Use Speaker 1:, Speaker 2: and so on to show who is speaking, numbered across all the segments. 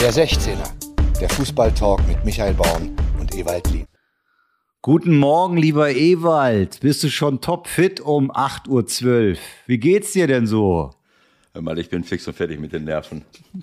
Speaker 1: Der 16er, der Fußballtalk mit Michael Baum und Ewald Lien.
Speaker 2: Guten Morgen, lieber Ewald. Bist du schon topfit um 8:12 Uhr? Wie geht's dir denn so?
Speaker 3: Hör mal, ich bin fix und fertig mit den Nerven.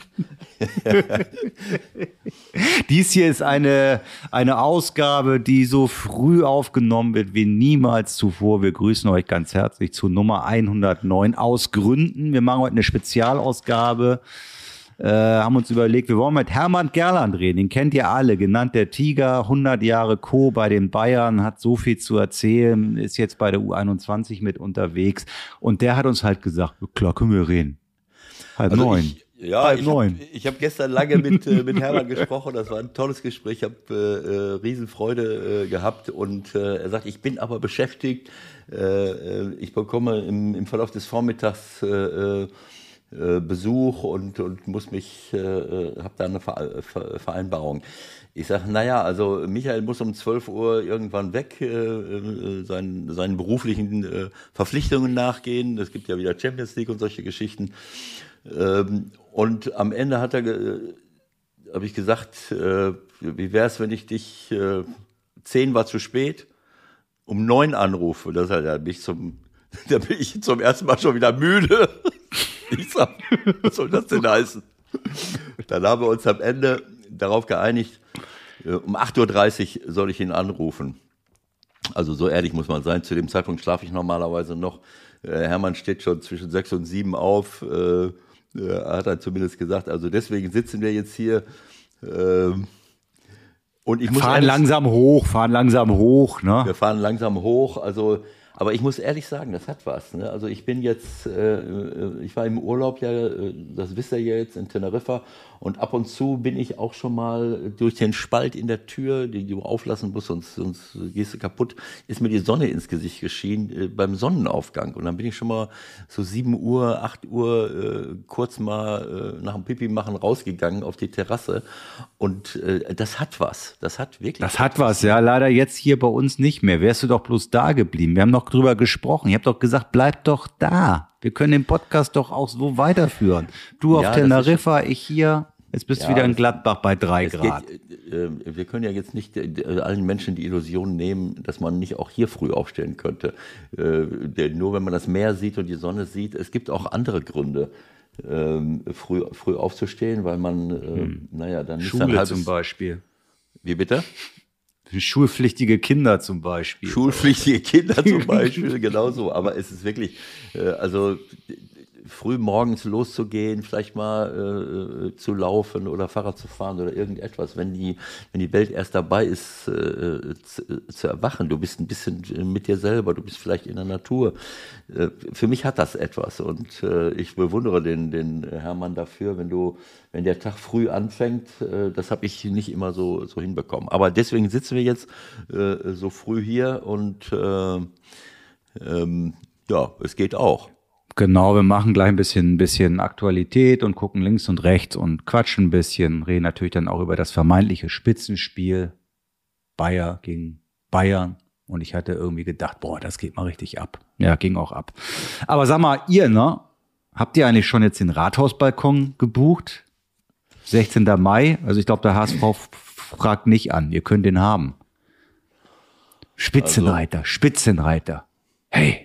Speaker 2: Dies hier ist eine Ausgabe, die so früh aufgenommen wird wie niemals zuvor. Wir grüßen euch ganz herzlich zu Nummer 109 aus Gründen. Wir machen heute eine Spezialausgabe. Haben uns überlegt, wir wollen mit Hermann Gerland reden, den kennt ihr alle, genannt der Tiger, 100 Jahre Co. bei den Bayern, hat so viel zu erzählen, ist jetzt bei der U21 mit unterwegs und der hat uns halt gesagt, klar, können wir reden. Halb neun.
Speaker 3: Ich habe gestern lange mit Hermann gesprochen, das war ein tolles Gespräch, ich habe Riesenfreude gehabt und er sagt, ich bin aber beschäftigt, ich bekomme im Verlauf des Vormittags Besuch und muss mich, habe da eine Vereinbarung. Ich sage, naja, also Michael muss um 12 Uhr irgendwann weg, seinen beruflichen Verpflichtungen nachgehen. Es gibt ja wieder Champions League und solche Geschichten. Und am Ende habe ich gesagt, wie wäre es, wenn ich dich 10 war zu spät, um 9 anrufe. Da bin ich zum ersten Mal schon wieder müde. Ich sag, was soll das denn heißen? Dann haben wir uns am Ende darauf geeinigt, um 8:30 Uhr soll ich ihn anrufen. Also so ehrlich muss man sein, zu dem Zeitpunkt schlafe ich normalerweise noch. Hermann steht schon zwischen 6 und 7 auf, hat er zumindest gesagt. Also deswegen sitzen wir jetzt hier. Und ich muss
Speaker 2: fahren langsam hoch, ne?
Speaker 3: Wir fahren langsam hoch, also... Aber ich muss ehrlich sagen, das hat was. Ne? Also ich bin jetzt, ich war im Urlaub ja, das wisst ihr ja jetzt, in Teneriffa. Und ab und zu bin ich auch schon mal durch den Spalt in der Tür, die du auflassen musst, sonst gehst du kaputt, ist mir die Sonne ins Gesicht geschienen beim Sonnenaufgang. Und dann bin ich schon mal so 7 Uhr, 8 Uhr kurz mal nach dem Pipi machen rausgegangen auf die Terrasse. Und das hat was. Das hat wirklich
Speaker 2: Das hat was, ja. Leider jetzt hier bei uns nicht mehr. Wärst du doch bloß da geblieben. Wir haben noch drüber gesprochen. Ich habe doch gesagt, bleib doch da. Wir können den Podcast doch auch so weiterführen. Du auf Teneriffa, ich hier. Jetzt bist du wieder in Gladbach bei 3 Grad.
Speaker 3: Wir können ja jetzt nicht allen Menschen die Illusion nehmen, dass man nicht auch hier früh aufstehen könnte. Nur wenn man das Meer sieht und die Sonne sieht. Es gibt auch andere Gründe, früh aufzustehen, weil man, dann ist
Speaker 2: Schule
Speaker 3: dann halt
Speaker 2: zum Beispiel.
Speaker 3: Wie bitte?
Speaker 2: Schulpflichtige Kinder zum Beispiel.
Speaker 3: Schulpflichtige Kinder zum Beispiel, genauso. Aber es ist wirklich, früh morgens loszugehen, vielleicht mal zu laufen oder Fahrrad zu fahren oder irgendetwas, wenn die Welt erst dabei ist, zu erwachen. Du bist ein bisschen mit dir selber, du bist vielleicht in der Natur. Für mich hat das etwas und ich bewundere den Hermann dafür, wenn der Tag früh anfängt, das habe ich nicht immer so hinbekommen. Aber deswegen sitzen wir jetzt so früh hier und es geht auch.
Speaker 2: Genau, wir machen gleich ein bisschen Aktualität und gucken links und rechts und quatschen ein bisschen, reden natürlich dann auch über das vermeintliche Spitzenspiel Bayer gegen Bayern. Und ich hatte irgendwie gedacht, das geht mal richtig ab. Ja, ging auch ab. Aber sag mal, habt ihr eigentlich schon jetzt den Rathausbalkon gebucht? 16. Mai, also ich glaube, der HSV fragt nicht an, ihr könnt den haben. Spitzenreiter. Hey.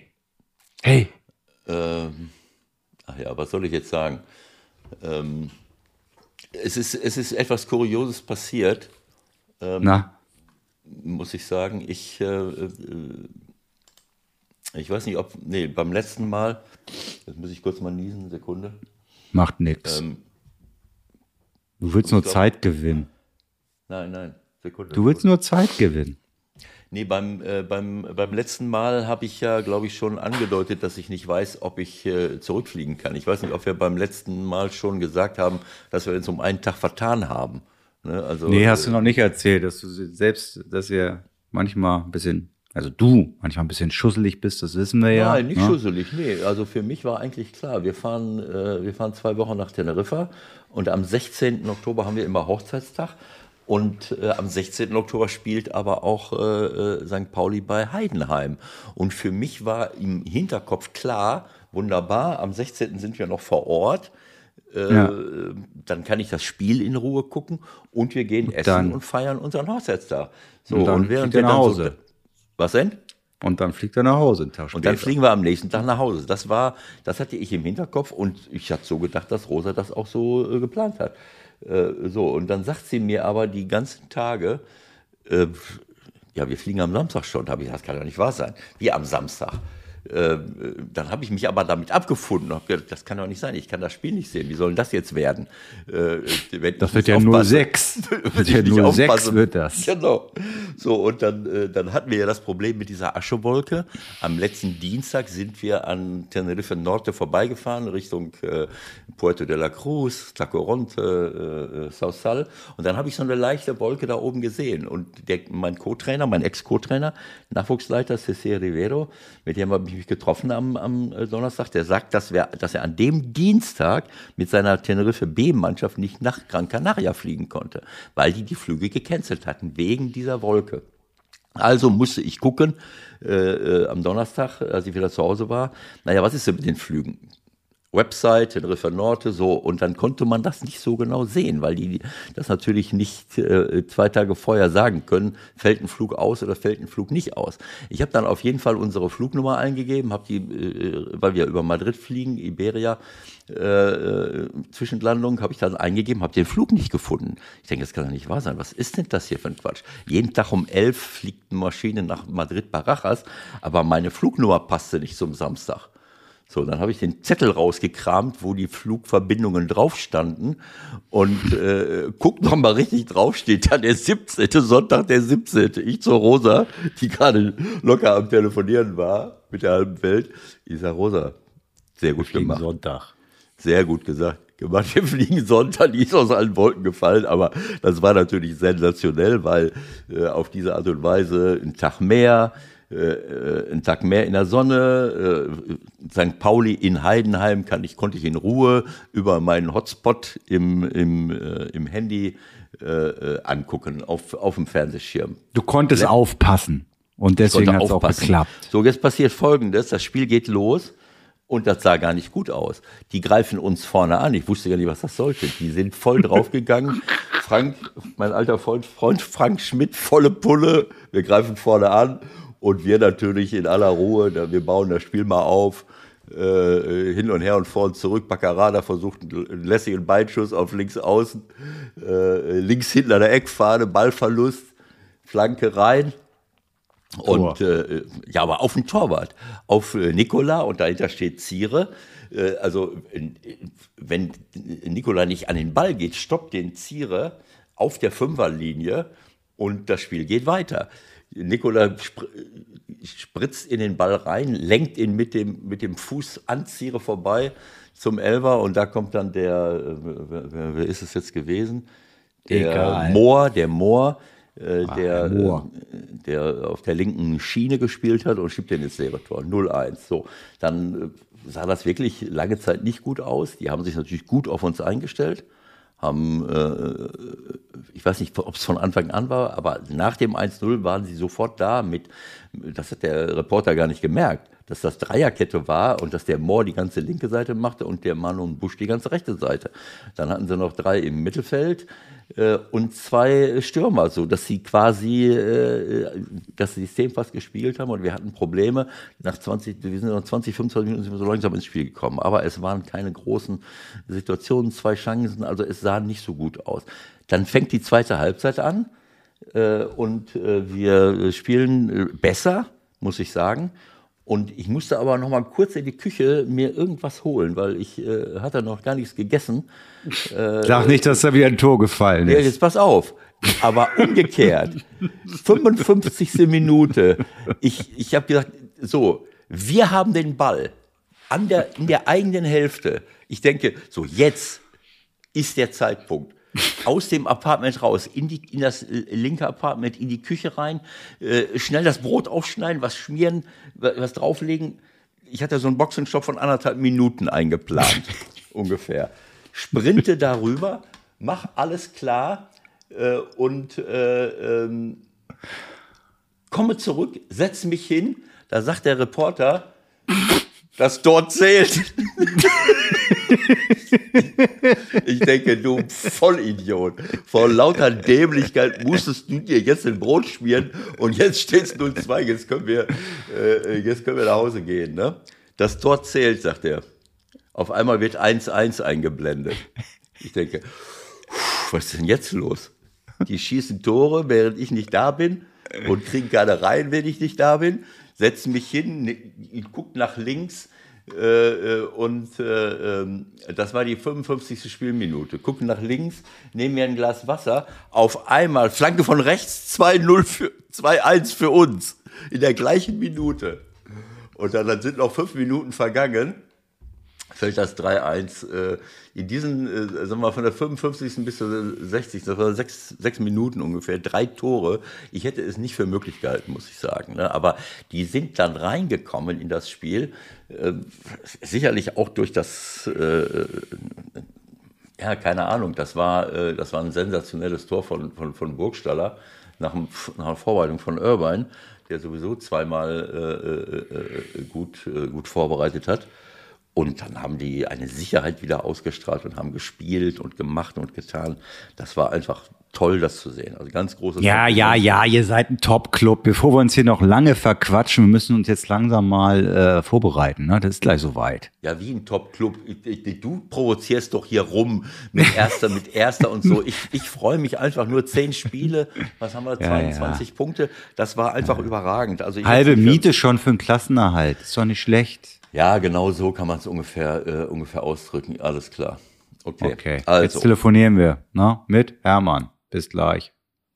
Speaker 3: Was soll ich jetzt sagen? Es ist etwas Kurioses passiert, muss ich sagen. Ich weiß nicht, beim letzten Mal, jetzt muss ich kurz mal niesen, Sekunde.
Speaker 2: Macht nix. Du willst nur Zeit gewinnen.
Speaker 3: Nein, Sekunde.
Speaker 2: Du willst nur Zeit gewinnen.
Speaker 3: Nee, beim letzten Mal habe ich ja, glaube ich, schon angedeutet, dass ich nicht weiß, ob ich zurückfliegen kann. Ich weiß nicht, ob wir beim letzten Mal schon gesagt haben, dass wir uns um einen Tag vertan haben. Ne? Also,
Speaker 2: hast du noch nicht erzählt, dass ihr manchmal ein bisschen, also du manchmal ein bisschen schusselig bist, das wissen wir ja.
Speaker 3: Nein, nicht schusselig, nee. Also für mich war eigentlich klar, wir fahren 2 Wochen nach Teneriffa und am 16. Oktober haben wir immer Hochzeitstag. Und am 16. Oktober spielt aber auch St. Pauli bei Heidenheim. Und für mich war im Hinterkopf klar, wunderbar, am 16. sind wir noch vor Ort. Dann kann ich das Spiel in Ruhe gucken und wir gehen essen und feiern unseren Hochzeitstag. So,
Speaker 2: und während wir nach Hause.
Speaker 3: Was denn?
Speaker 2: Und dann fliegt er nach Hause einen Tag später.
Speaker 3: Und dann fliegen wir am nächsten Tag nach Hause. Das hatte ich im Hinterkopf und ich hatte so gedacht, dass Rosa das auch so geplant hat. Und dann sagt sie mir aber die ganzen Tage, ja, wir fliegen am Samstag schon. Da habe ich, das kann doch nicht wahr sein. Wie am Samstag. Dann habe ich mich aber damit abgefunden und habe gedacht, das kann doch nicht sein, ich kann das Spiel nicht sehen, wie soll denn das jetzt werden?
Speaker 2: Das wird ja 0-6. Das wird ja 0-6 wird das.
Speaker 3: Genau. So, und dann hatten wir ja das Problem mit dieser Aschewolke. Am letzten Dienstag sind wir an Tenerife Norte vorbeigefahren, Richtung Puerto de la Cruz, Tacoronte, Sausal. Und dann habe ich so eine leichte Wolke da oben gesehen. Und mein Co-Trainer, mein Ex-Co-Trainer, Nachwuchsleiter Cesar Rivero, mit dem habe ich mich getroffen am Donnerstag, der sagt, dass er an dem Dienstag mit seiner Tenerife B-Mannschaft nicht nach Gran Canaria fliegen konnte, weil die Flüge gecancelt hatten, wegen dieser Wolke. Also musste ich gucken, am Donnerstag, als ich wieder zu Hause war, naja, was ist denn mit den Flügen? Website, Tenerife Norte, so, und dann konnte man das nicht so genau sehen, weil die das natürlich nicht 2 Tage vorher sagen können, fällt ein Flug aus oder fällt ein Flug nicht aus. Ich habe dann auf jeden Fall unsere Flugnummer eingegeben, habe die, weil wir über Madrid fliegen, Iberia, Zwischenlandung, habe ich dann eingegeben, habe den Flug nicht gefunden. Ich denke, das kann doch nicht wahr sein. Was ist denn das hier für ein Quatsch? Jeden Tag um 11 fliegt eine Maschine nach Madrid-Barajas, aber meine Flugnummer passte nicht zum Samstag. So, dann habe ich den Zettel rausgekramt, wo die Flugverbindungen drauf standen und guck noch mal richtig drauf, steht da der 17. Sonntag der 17. Ich zur Rosa, die gerade locker am Telefonieren war mit der halben Welt. Ich sag, Rosa, sehr gut gemacht.
Speaker 2: Sonntag.
Speaker 3: Sehr gut gemacht. Wir fliegen Sonntag, die ist aus allen Wolken gefallen, aber das war natürlich sensationell, weil auf diese Art und Weise ein Tag mehr in der Sonne, St. Pauli in Heidenheim konnte ich in Ruhe über meinen Hotspot im Handy angucken, auf dem Fernsehschirm.
Speaker 2: Du konntest aufpassen und deswegen hat es auch geklappt.
Speaker 3: So, jetzt passiert Folgendes, das Spiel geht los und das sah gar nicht gut aus. Die greifen uns vorne an, ich wusste gar nicht, was das sollte. Die sind voll draufgegangen. Frank, mein alter Freund Frank Schmidt, volle Pulle, wir greifen vorne an. Und wir natürlich in aller Ruhe, wir bauen das Spiel mal auf, hin und her und vor und zurück. Baccarada versucht einen lässigen Beinschuss auf links außen, links hinten an der Eckfahne, Ballverlust, Flanke rein. Und ja, aber auf den Torwart, auf Nicola und dahinter steht Zire. Also wenn Nicola nicht an den Ball geht, stoppt den Zire auf der Fünferlinie und das Spiel geht weiter. Nicola spritzt in den Ball rein, lenkt ihn mit dem Fuß an Zire vorbei zum Elfer und da kommt dann wer ist es jetzt gewesen? Der Mohr, der auf der linken Schiene gespielt hat und schiebt den ins leere Tor, 0-1. So, dann sah das wirklich lange Zeit nicht gut aus. Die haben sich natürlich gut auf uns eingestellt. Ich weiß nicht, ob es von Anfang an war, aber nach dem 1-0 waren sie sofort da das hat der Reporter gar nicht gemerkt, dass das Dreierkette war und dass der Mohr die ganze linke Seite machte und der Manon Busch die ganze rechte Seite. Dann hatten sie noch 3 im Mittelfeld und 2 Stürmer, so dass sie quasi das System fast gespielt haben und wir hatten Probleme. Wir sind nach 20, 25 Minuten sind wir so langsam ins Spiel gekommen, aber es waren keine großen Situationen, 2 Chancen, also es sah nicht so gut aus. Dann fängt die zweite Halbzeit an und wir spielen besser, muss ich sagen. Und ich musste aber noch mal kurz in die Küche mir irgendwas holen, weil ich hatte noch gar nichts gegessen.
Speaker 2: Sag nicht, dass da wieder ein Tor gefallen ist.
Speaker 3: Ja, jetzt pass auf. Aber umgekehrt, 55. Minute. Ich habe gesagt, so, wir haben den Ball in der eigenen Hälfte. Ich denke, so jetzt ist der Zeitpunkt. Aus dem Apartment raus, in das linke Apartment, in die Küche rein, schnell das Brot aufschneiden, was schmieren, was drauflegen. Ich hatte so einen Boxenstopp von 1,5 Minuten eingeplant, ungefähr. Sprinte darüber, mach alles klar und komme zurück, setze mich hin. Da sagt der Reporter, das dort zählt. Ich denke, du Vollidiot. Vor lauter Dämlichkeit musstest du dir jetzt ein Brot schmieren und jetzt steht es 0-2, jetzt können wir nach Hause gehen. Ne? Das Tor zählt, sagt er. Auf einmal wird 1-1 eingeblendet. Ich denke, was ist denn jetzt los? Die schießen Tore, während ich nicht da bin und kriegen keine rein, wenn ich nicht da bin. Setzen mich hin, guckt nach links und das war die 55. Spielminute. Gucken nach links, nehmen mir ein Glas Wasser. Auf einmal, Flanke von rechts, 2-1 für uns. In der gleichen Minute. Und dann sind noch 5 Minuten vergangen. Fällt das 3-1. In diesen, sagen wir mal, von der 55. bis zur 60. Das war 6 Minuten ungefähr, 3 Tore. Ich hätte es nicht für möglich gehalten, muss ich sagen. Ne? Aber die sind dann reingekommen in das Spiel. Sicherlich auch durch das, ja, keine Ahnung, das war ein sensationelles Tor von Burgstaller nach einer Vorbereitung von Irvine, der sowieso zweimal gut vorbereitet hat. Und dann haben die eine Sicherheit wieder ausgestrahlt und haben gespielt und gemacht und getan. Das war einfach toll, das zu sehen. Also ganz großes.
Speaker 2: Ja, ihr seid ein Top-Club. Bevor wir uns hier noch lange verquatschen, wir müssen uns jetzt langsam mal vorbereiten. Ne? Das ist gleich soweit.
Speaker 3: Ja, wie ein Top-Club. Du provozierst doch hier rum mit Erster und so. Ich freue mich einfach nur 10 Spiele. Was haben wir? 22 Punkte. Das war einfach überragend. Also
Speaker 2: halbe Miete schon für einen Klassenerhalt. Ist doch nicht schlecht.
Speaker 3: Ja, genau so kann man es ungefähr ausdrücken. Alles klar. Okay.
Speaker 2: Also. Jetzt telefonieren wir mit Hermann. Bis gleich.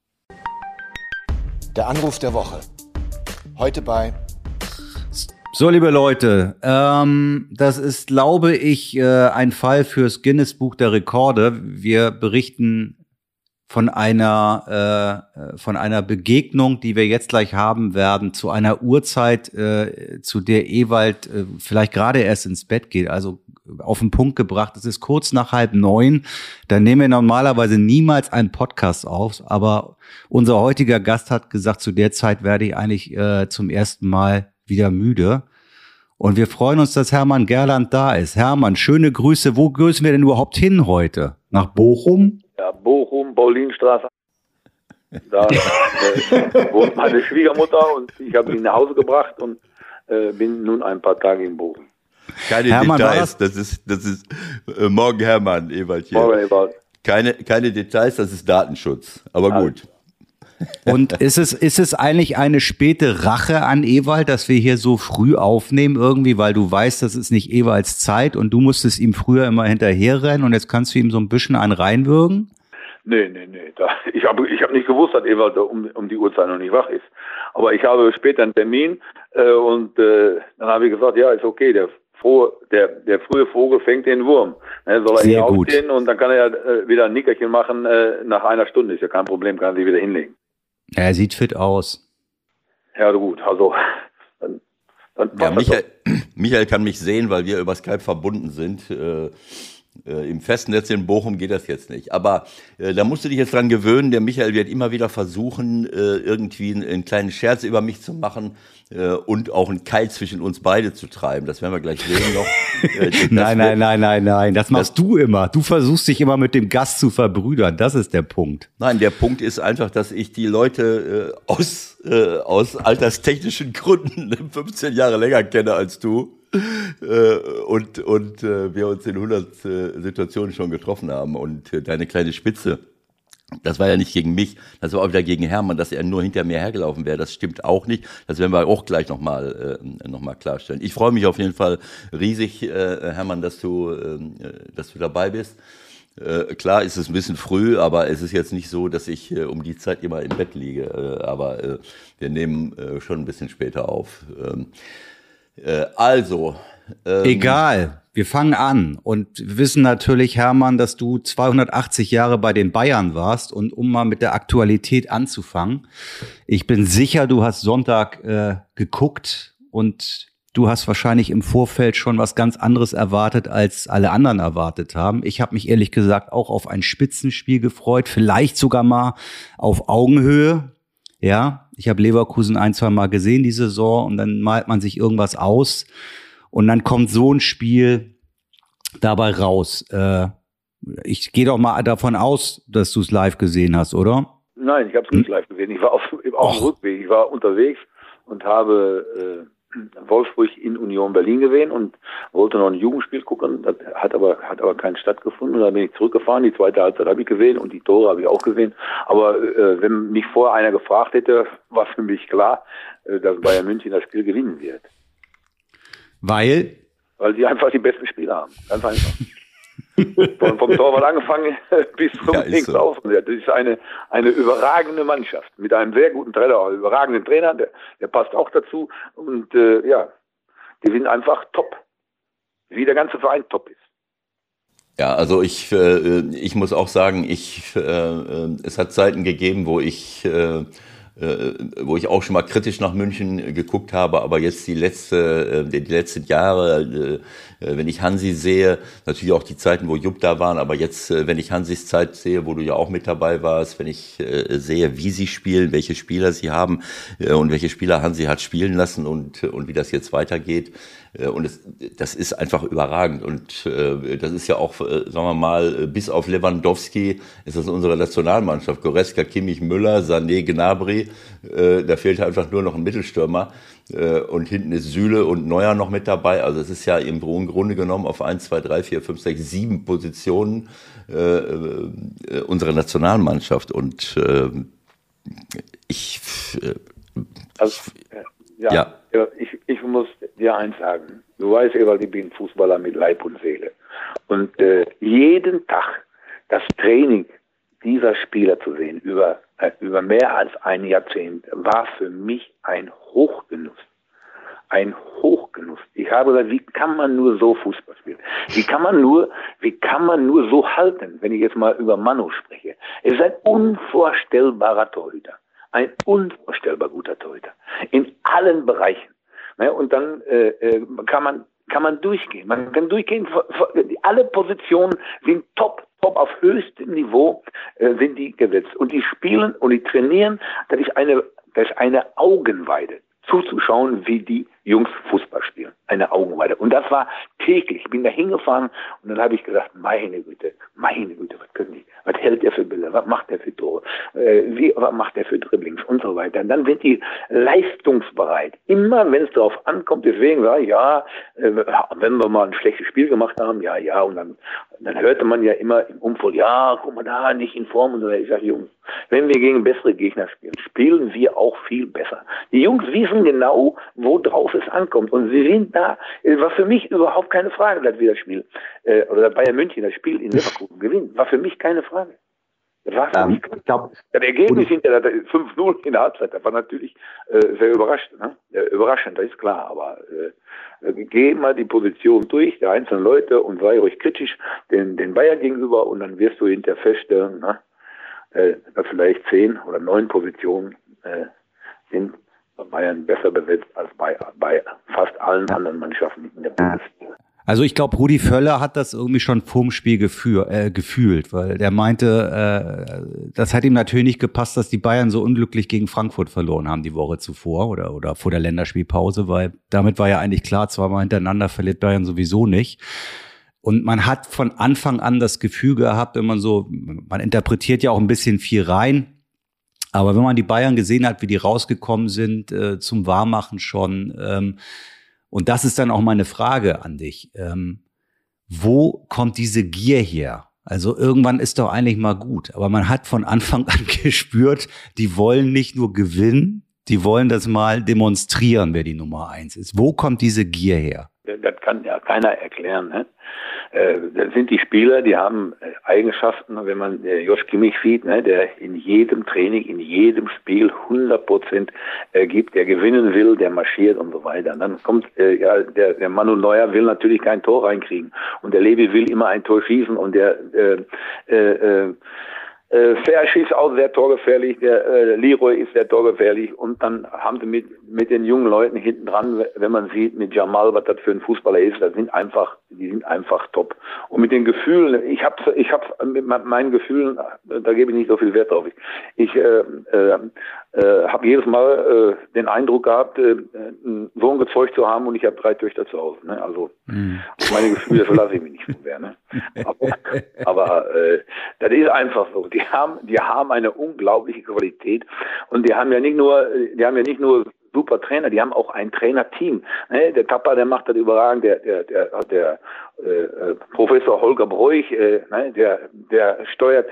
Speaker 1: Der Anruf der Woche. Heute bei...
Speaker 2: So, liebe Leute, das ist, glaube ich, ein Fall fürs Guinness-Buch der Rekorde. Wir berichten von einer Begegnung, die wir jetzt gleich haben werden, zu einer Uhrzeit, zu der Ewald vielleicht gerade erst ins Bett geht, also auf den Punkt gebracht. Es ist kurz nach 8:30. Da nehmen wir normalerweise niemals einen Podcast auf, aber unser heutiger Gast hat gesagt, zu der Zeit werde ich eigentlich zum ersten Mal wieder müde. Und wir freuen uns, dass Hermann Gerland da ist. Hermann, schöne Grüße. Wo grüßen wir denn überhaupt hin heute? Nach Bochum?
Speaker 4: Ja, Bochum, Paulinstraße. Da wohnt meine Schwiegermutter und ich habe ihn nach Hause gebracht und bin nun ein paar Tage in Bochum.
Speaker 3: Keine
Speaker 2: Hermann,
Speaker 3: Details, das ist morgen Hermann, Ewald hier.
Speaker 4: Morgen, Ewald.
Speaker 3: Keine Details, das ist Datenschutz, aber gut.
Speaker 2: Und ist es eigentlich eine späte Rache an Ewald, dass wir hier so früh aufnehmen irgendwie, weil du weißt, das ist nicht Ewalds Zeit und du musstest ihm früher immer hinterherrennen und jetzt kannst du ihm so ein bisschen einen reinwürgen?
Speaker 4: Nee. Ich hab nicht gewusst, dass Ewald um die Uhrzeit noch nicht wach ist. Aber ich habe später einen Termin und dann habe ich gesagt, ja, ist okay, der frühe Vogel fängt den Wurm. Ne, soll er
Speaker 2: Sehr
Speaker 4: hier
Speaker 2: gut.
Speaker 4: aufstehen und dann kann er ja wieder ein Nickerchen machen nach einer Stunde. Ist ja kein Problem, kann sich wieder hinlegen.
Speaker 2: Er sieht fit aus.
Speaker 4: Ja, gut, also dann passt
Speaker 3: Ja, Michael kann mich sehen, weil wir über Skype verbunden sind. Im Festnetz in Bochum geht das jetzt nicht. Aber da musst du dich jetzt dran gewöhnen. Der Michael wird immer wieder versuchen, irgendwie einen kleinen Scherz über mich zu machen und auch einen Keil zwischen uns beide zu treiben. Das werden wir gleich sehen noch.
Speaker 2: Nein. Das machst du immer. Du versuchst dich immer mit dem Gast zu verbrüdern. Das ist der Punkt.
Speaker 3: Nein, der Punkt ist einfach, dass ich die Leute aus alterstechnischen Gründen 15 Jahre länger kenne als du. Und wir uns in 100 Situationen schon getroffen haben. Und deine kleine Spitze, das war ja nicht gegen mich, das war auch wieder gegen Hermann, dass er nur hinter mir hergelaufen wäre. Das stimmt auch nicht. Das werden wir auch gleich noch mal klarstellen. Ich freue mich auf jeden Fall riesig, Hermann, dass du dabei bist. Klar ist es ein bisschen früh, aber es ist jetzt nicht so, dass ich um die Zeit immer im Bett liege. Aber wir nehmen schon ein bisschen später auf.
Speaker 2: Egal, wir fangen an und wir wissen natürlich, Hermann, dass du 280 Jahre bei den Bayern warst und um mal mit der Aktualität anzufangen, ich bin sicher, du hast Sonntag geguckt und du hast wahrscheinlich im Vorfeld schon was ganz anderes erwartet, als alle anderen erwartet haben. Ich habe mich ehrlich gesagt auch auf ein Spitzenspiel gefreut, vielleicht sogar mal auf Augenhöhe. Ja, ich habe Leverkusen 1-2 Mal gesehen die Saison und dann malt man sich irgendwas aus und dann kommt so ein Spiel dabei raus? Ich gehe doch mal davon aus, dass du es live gesehen hast, oder?
Speaker 4: Nein, ich habe es nicht live gesehen. Ich war auf dem Rückweg. Ich war unterwegs und habe Wolfsburg in Union Berlin gesehen und wollte noch ein Jugendspiel gucken. Das hat aber keinen stattgefunden. Und dann bin ich zurückgefahren. Die zweite Halbzeit habe ich gesehen und die Tore habe ich auch gesehen. Aber wenn mich vorher einer gefragt hätte, war für mich klar, dass Bayern München das Spiel gewinnen wird.
Speaker 2: Weil
Speaker 4: sie einfach die besten Spieler haben. Ganz einfach. Vom Torwart angefangen bis zum links außen. Das ist eine überragende Mannschaft mit einem sehr guten Trainer, einem überragenden Trainer, der passt auch dazu und die sind einfach top, wie der ganze Verein top ist.
Speaker 3: Ja, also ich muss auch sagen, es hat Zeiten gegeben, wo ich auch schon mal kritisch nach München geguckt habe, aber jetzt die letzten Jahre, wenn ich Hansi sehe, natürlich auch die Zeiten, wo Jupp da waren, aber jetzt, wenn ich Hansis Zeit sehe, wo du ja auch mit dabei warst, wenn ich sehe, wie sie spielen, welche Spieler sie haben und welche Spieler Hansi hat spielen lassen und wie das jetzt weitergeht, und das ist einfach überragend und das ist ja auch, sagen wir mal, bis auf Lewandowski ist das unsere Nationalmannschaft. Goretzka, Kimmich, Müller, Sané, Gnabry, da fehlt einfach nur noch ein Mittelstürmer und hinten ist Süle und Neuer noch mit dabei. Also es ist ja im Grunde genommen auf 1, 2, 3, 4, 5, 6, 7 Positionen unsere Nationalmannschaft und
Speaker 4: Ich muss dir eins sagen. Du weißt, Ewald, ich bin Fußballer mit Leib und Seele. Und jeden Tag das Training dieser Spieler zu sehen, über mehr als ein Jahrzehnt, war für mich ein Hochgenuss. Ein Hochgenuss. Ich habe gesagt, wie kann man nur so Fußball spielen? Wie kann man nur so halten, wenn ich jetzt mal über Manu spreche? Er ist ein unvorstellbarer Torhüter. Ein unvorstellbar guter Torhüter. In allen Bereichen. Und dann kann man durchgehen. Man kann durchgehen. Alle Positionen sind top auf höchstem Niveau sind die gesetzt. Und die spielen und die trainieren. Das ist eine Augenweide. Zuzuschauen, wie die Jungs Fußball spielen. Eine Augenweide. Und das war täglich. Ich bin da hingefahren und dann habe ich gesagt, meine Güte, was können die? Was hält der für Bilder? Was macht der für Tore? Was macht der für Dribblings und so weiter? Und dann sind die leistungsbereit. Immer, wenn es darauf ankommt, deswegen, wenn wir mal ein schlechtes Spiel gemacht haben, und dann hörte man ja immer im Umfeld, guck mal da, nicht in Form und so. Ich sage, Jungs, wenn wir gegen bessere Gegner spielen, spielen wir auch viel besser. Die Jungs wissen genau, worauf es ankommt. Und sie sind da. Es war für mich überhaupt keine Frage, dass wir das Spiel, oder Bayern München das Spiel in Leverkusen gewinnt. War für mich keine Frage. Das war für mich das Ergebnis hinter 5-0 in der Halbzeit, das war natürlich sehr überraschend. Ne? Überraschend, das ist klar. Aber geh mal die Position durch, der einzelnen Leute, und sei ruhig kritisch den Bayern gegenüber, und dann wirst du hinterher feststellen, dass vielleicht 10 oder 9 Positionen sind bei Bayern besser besetzt als bei fast allen anderen Mannschaften in der Bundesliga.
Speaker 2: Also ich glaube, Rudi Völler hat das irgendwie schon vorm Spiel gefühlt, weil der meinte, das hat ihm natürlich nicht gepasst, dass die Bayern so unglücklich gegen Frankfurt verloren haben die Woche zuvor oder vor der Länderspielpause, weil damit war ja eigentlich klar, zweimal hintereinander verliert Bayern sowieso nicht. Und man hat von Anfang an das Gefühl gehabt, man interpretiert ja auch ein bisschen viel rein, aber wenn man die Bayern gesehen hat, wie die rausgekommen sind zum Warmmachen schon, und das ist dann auch meine Frage an dich, wo kommt diese Gier her? Also irgendwann ist doch eigentlich mal gut, aber man hat von Anfang an gespürt, die wollen nicht nur gewinnen, die wollen das mal demonstrieren, wer die Nummer 1 ist. Wo kommt diese Gier her?
Speaker 4: Das kann ja keiner erklären. Ne? Das sind die Spieler, die haben Eigenschaften, wenn man Josh Kimmich sieht, ne, der in jedem Training, in jedem Spiel 100% gibt, der gewinnen will, der marschiert und so weiter. Und dann kommt der Manu Neuer will natürlich kein Tor reinkriegen und der Levi will immer ein Tor schießen und der Fersch ist auch sehr torgefährlich, der Leroy ist sehr torgefährlich und dann haben sie mit den jungen Leuten hinten dran, wenn man sieht mit Jamal, was das für ein Fußballer ist, die sind einfach top. Und mit den Gefühlen, ich hab mit meinen Gefühlen, da gebe ich nicht so viel Wert drauf. Ich habe jedes Mal den Eindruck gehabt, einen Sohn gezeugt zu haben und ich habe 3 Töchter zu Hause. Ne? Also auf meine Gefühle verlasse ich mich nicht so sehr. Ne? Aber das ist einfach so. Die haben eine unglaubliche Qualität und die haben ja nicht nur super Trainer, die haben auch ein Trainerteam. Ne? Der Tapper, der macht das überragend, der Professor Holger Broich, ne? der steuert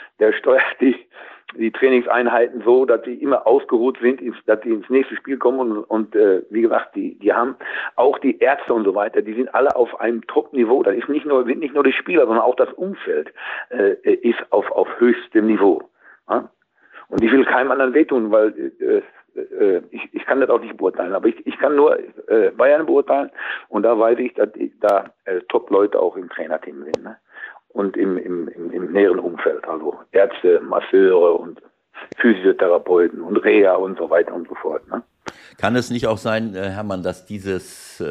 Speaker 4: die Trainingseinheiten so, dass sie immer ausgeruht sind, dass sie ins nächste Spiel kommen und wie gesagt, die haben auch die Ärzte und so weiter, die sind alle auf einem Top-Niveau. Das ist nicht nur die Spieler, sondern auch das Umfeld ist auf höchstem Niveau. Ja? Und ich will keinem anderen wehtun, weil ich kann das auch nicht beurteilen, aber ich kann nur Bayern beurteilen und da weiß ich, dass da Top-Leute auch im Trainerteam sind. Ne? Und im näheren Umfeld, also Ärzte, Masseure und Physiotherapeuten und Reha und so weiter und so fort. Ne?
Speaker 3: Kann es nicht auch sein, Hermann, dass diese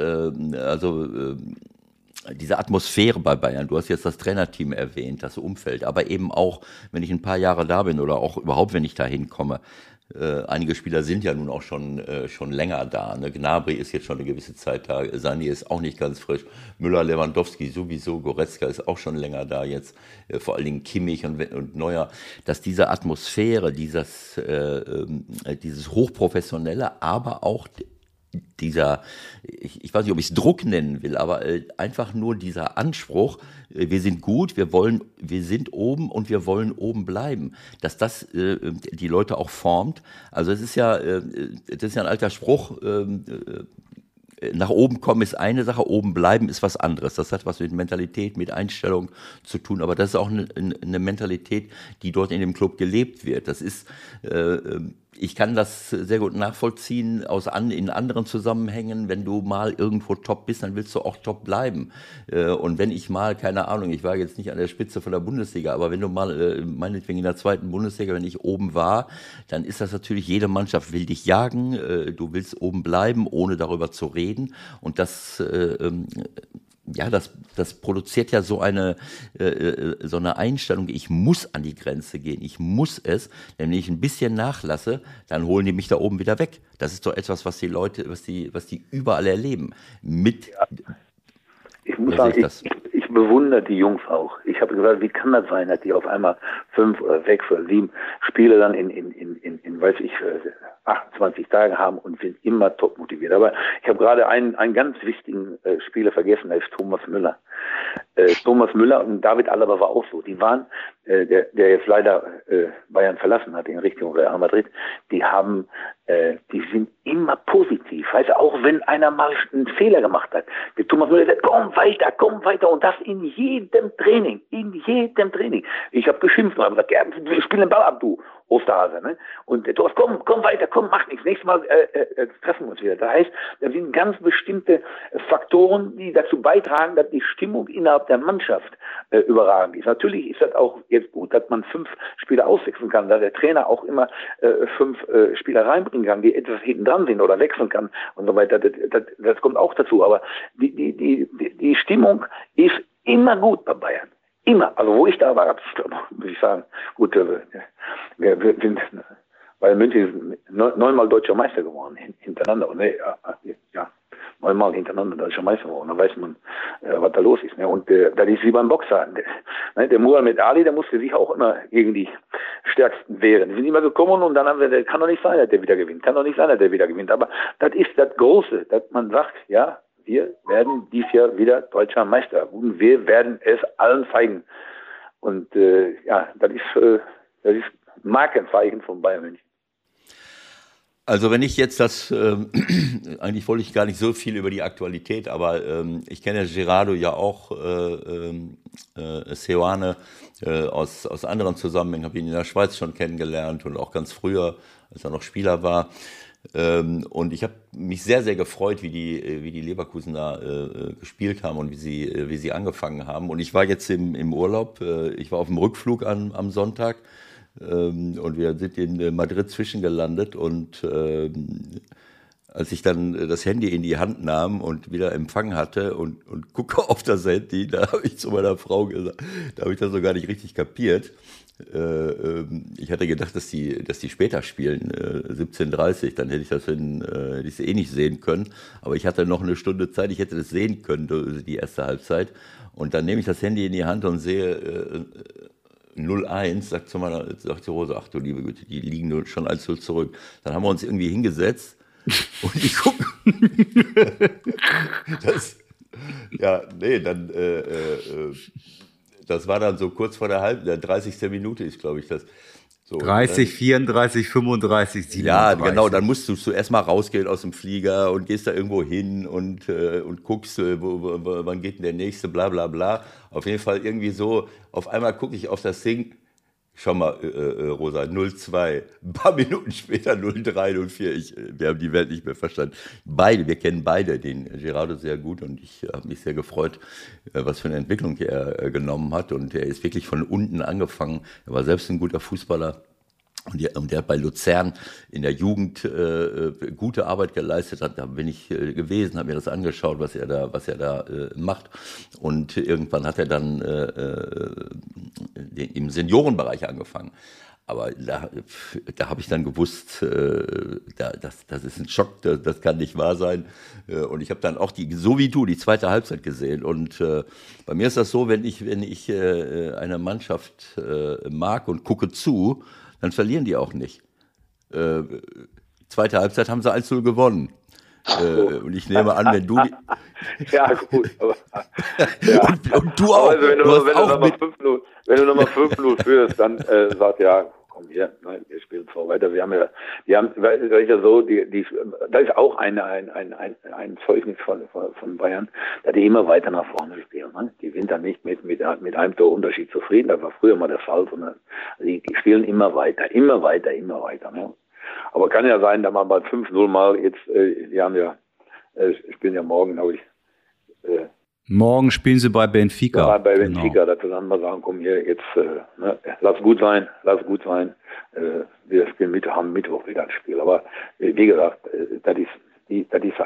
Speaker 3: Atmosphäre bei Bayern, du hast jetzt das Trainerteam erwähnt, das Umfeld, aber eben auch, wenn ich ein paar Jahre da bin oder auch überhaupt, wenn ich da hinkomme, einige Spieler sind ja nun auch schon länger da. Ne? Gnabry ist jetzt schon eine gewisse Zeit da, Sané ist auch nicht ganz frisch, Müller, Lewandowski sowieso, Goretzka ist auch schon länger da jetzt, vor allen Dingen Kimmich und Neuer, dass diese Atmosphäre, dieses Hochprofessionelle, aber auch dieser, ich weiß nicht, ob ich es Druck nennen will, aber einfach nur dieser Anspruch, wir sind gut, wir sind oben und wir wollen oben bleiben, dass das die Leute auch formt. Also es ist ja ein alter Spruch, nach oben kommen ist eine Sache, oben bleiben ist was anderes. Das hat was mit Mentalität, mit Einstellung zu tun, aber das ist auch eine Mentalität, die dort in dem Club gelebt wird. Das ist ich kann das sehr gut nachvollziehen in anderen Zusammenhängen. Wenn du mal irgendwo top bist, dann willst du auch top bleiben. Und wenn ich mal, keine Ahnung, ich war jetzt nicht an der Spitze von der Bundesliga, aber wenn du mal, meinetwegen in der 2. Bundesliga, wenn ich oben war, dann ist das natürlich, jede Mannschaft will dich jagen. Du willst oben bleiben, ohne darüber zu reden. Und das produziert ja so eine Einstellung, ich muss an die Grenze gehen, ich muss es, denn wenn ich ein bisschen nachlasse, dann holen die mich da oben wieder weg. Das ist doch etwas, was die Leute, was die überall erleben.
Speaker 4: Ich muss sagen, ich bewundere die Jungs auch. Ich habe gesagt, wie kann das sein, dass die auf einmal 5 oder 6 oder 7 Spiele dann in 28 Tagen haben und sind immer top motiviert. Aber ich habe gerade einen ganz wichtigen Spieler vergessen, der ist Thomas Müller. Thomas Müller und David Alaba war auch so. Die waren, der jetzt leider Bayern verlassen hat in Richtung Real Madrid, die sind immer positiv. Heißt, auch wenn einer mal einen Fehler gemacht hat, der Thomas Müller sagt, komm weiter und das in jedem Training. Ich habe geschimpft und habe gesagt, ja, wir spielen den Ball ab, du Osterhase. Ne? Und du hast, komm weiter, mach nichts. Nächstes Mal treffen wir uns wieder. Das heißt, da sind ganz bestimmte Faktoren, die dazu beitragen, dass die Stimmung innerhalb der Mannschaft überragend ist. Natürlich ist das auch jetzt gut, dass man 5 Spieler auswechseln kann, dass der Trainer auch immer 5 Spieler reinbringen kann, die etwas hinten dran sind oder wechseln kann und so weiter. Das kommt auch dazu. Aber die Stimmung ist immer gut bei Bayern. Immer. Also wo ich da war, muss ich sagen, gut, wir sind Bayern München ist 9-mal deutscher Meister geworden hintereinander. Und 9-mal hintereinander deutscher Meister geworden. Da weiß man, was da los ist. Ne? Und das ist wie beim Boxer. Der Muhammad Ali, der musste sich auch immer gegen die Stärksten wehren. Die sind immer gekommen und dann haben wir, kann doch nicht sein, dass der wieder gewinnt. Aber das ist das Große, dass man sagt, ja, wir werden dieses Jahr wieder deutscher Meister und wir werden es allen zeigen. Und das ist Markenzeichen von Bayern München.
Speaker 3: Also wenn ich jetzt eigentlich wollte ich gar nicht so viel über die Aktualität, aber ich kenne Gerardo ja auch, Seoane aus anderen Zusammenhängen, habe ihn in der Schweiz schon kennengelernt und auch ganz früher, als er noch Spieler war. Und ich habe mich sehr, sehr gefreut, wie die Leverkusener gespielt haben und wie sie angefangen haben. Und ich war jetzt im Urlaub, ich war auf dem Rückflug am Sonntag und wir sind in Madrid zwischengelandet und als ich dann das Handy in die Hand nahm und wieder Empfang hatte und gucke auf das Handy, da habe ich zu meiner Frau gesagt, da habe ich das so gar nicht richtig kapiert. Ich hatte gedacht, dass die später spielen, 17:30, dann hätte ich das hätte ich eh nicht sehen können. Aber ich hatte noch eine Stunde Zeit, ich hätte das sehen können, die erste Halbzeit. Und dann nehme ich das Handy in die Hand und sehe 0-1, sagt die Rose, ach du liebe Güte, die liegen nur schon 1-0 zurück. Dann haben wir uns irgendwie hingesetzt und ich gucke. Das war dann so kurz vor der 30. Minute ist, glaube ich, das. So,
Speaker 2: 30, 34, 35, 37.
Speaker 3: Ja, genau, dann musst du zuerst mal rausgehen aus dem Flieger und gehst da irgendwo hin und guckst, wann geht denn der nächste, bla bla bla. Auf jeden Fall irgendwie so, auf einmal gucke ich auf das Ding, schau mal, Rosa, 0-2, ein paar Minuten später 0-3, 0-4, wir haben die Welt nicht mehr verstanden. Wir kennen beide den Gerardo sehr gut und ich habe mich sehr gefreut, was für eine Entwicklung er genommen hat und er ist wirklich von unten angefangen. Er war selbst ein guter Fußballer. Und der hat bei Luzern in der Jugend gute Arbeit geleistet hat. Da bin ich gewesen, habe mir das angeschaut, was er da macht. Und irgendwann hat er dann im Seniorenbereich angefangen. Aber da habe ich dann gewusst, das ist ein Schock, das kann nicht wahr sein. Und ich habe dann auch so wie du, die zweite Halbzeit gesehen. Und bei mir ist das so, wenn ich eine Mannschaft mag und gucke zu, dann verlieren die auch nicht. Zweite Halbzeit haben sie 1-0 gewonnen. Und ich nehme an, wenn du...
Speaker 4: Ja, gut. Aber, ja.
Speaker 3: Und du auch.
Speaker 4: Also wenn du nochmal 5-0 führst, dann sagt ja, komm hier, nein, wir spielen zwar weiter. Das ist ja so, da ist auch ein Zeugnis von Bayern, dass die immer weiter nach vorne spielen. Ne? Die sind dann nicht mit einem Torunterschied zufrieden. Das war früher mal der Fall, sondern die spielen immer weiter. Ne? Aber kann ja sein, dass man bei 5-0 mal jetzt, spielen ja morgen, glaube ich.
Speaker 2: Morgen spielen sie bei Benfica.
Speaker 4: Ja, bei Benfica, genau. Da dann mal sagen, komm hier, jetzt lass gut sein. Wir spielen haben Mittwoch wieder ein Spiel. Aber wie gesagt, das ist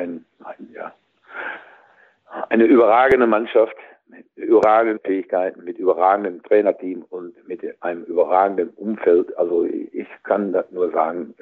Speaker 4: eine überragende Mannschaft mit überragenden Fähigkeiten, mit überragendem Trainerteam und mit einem überragenden Umfeld. Also ich kann das nur sagen,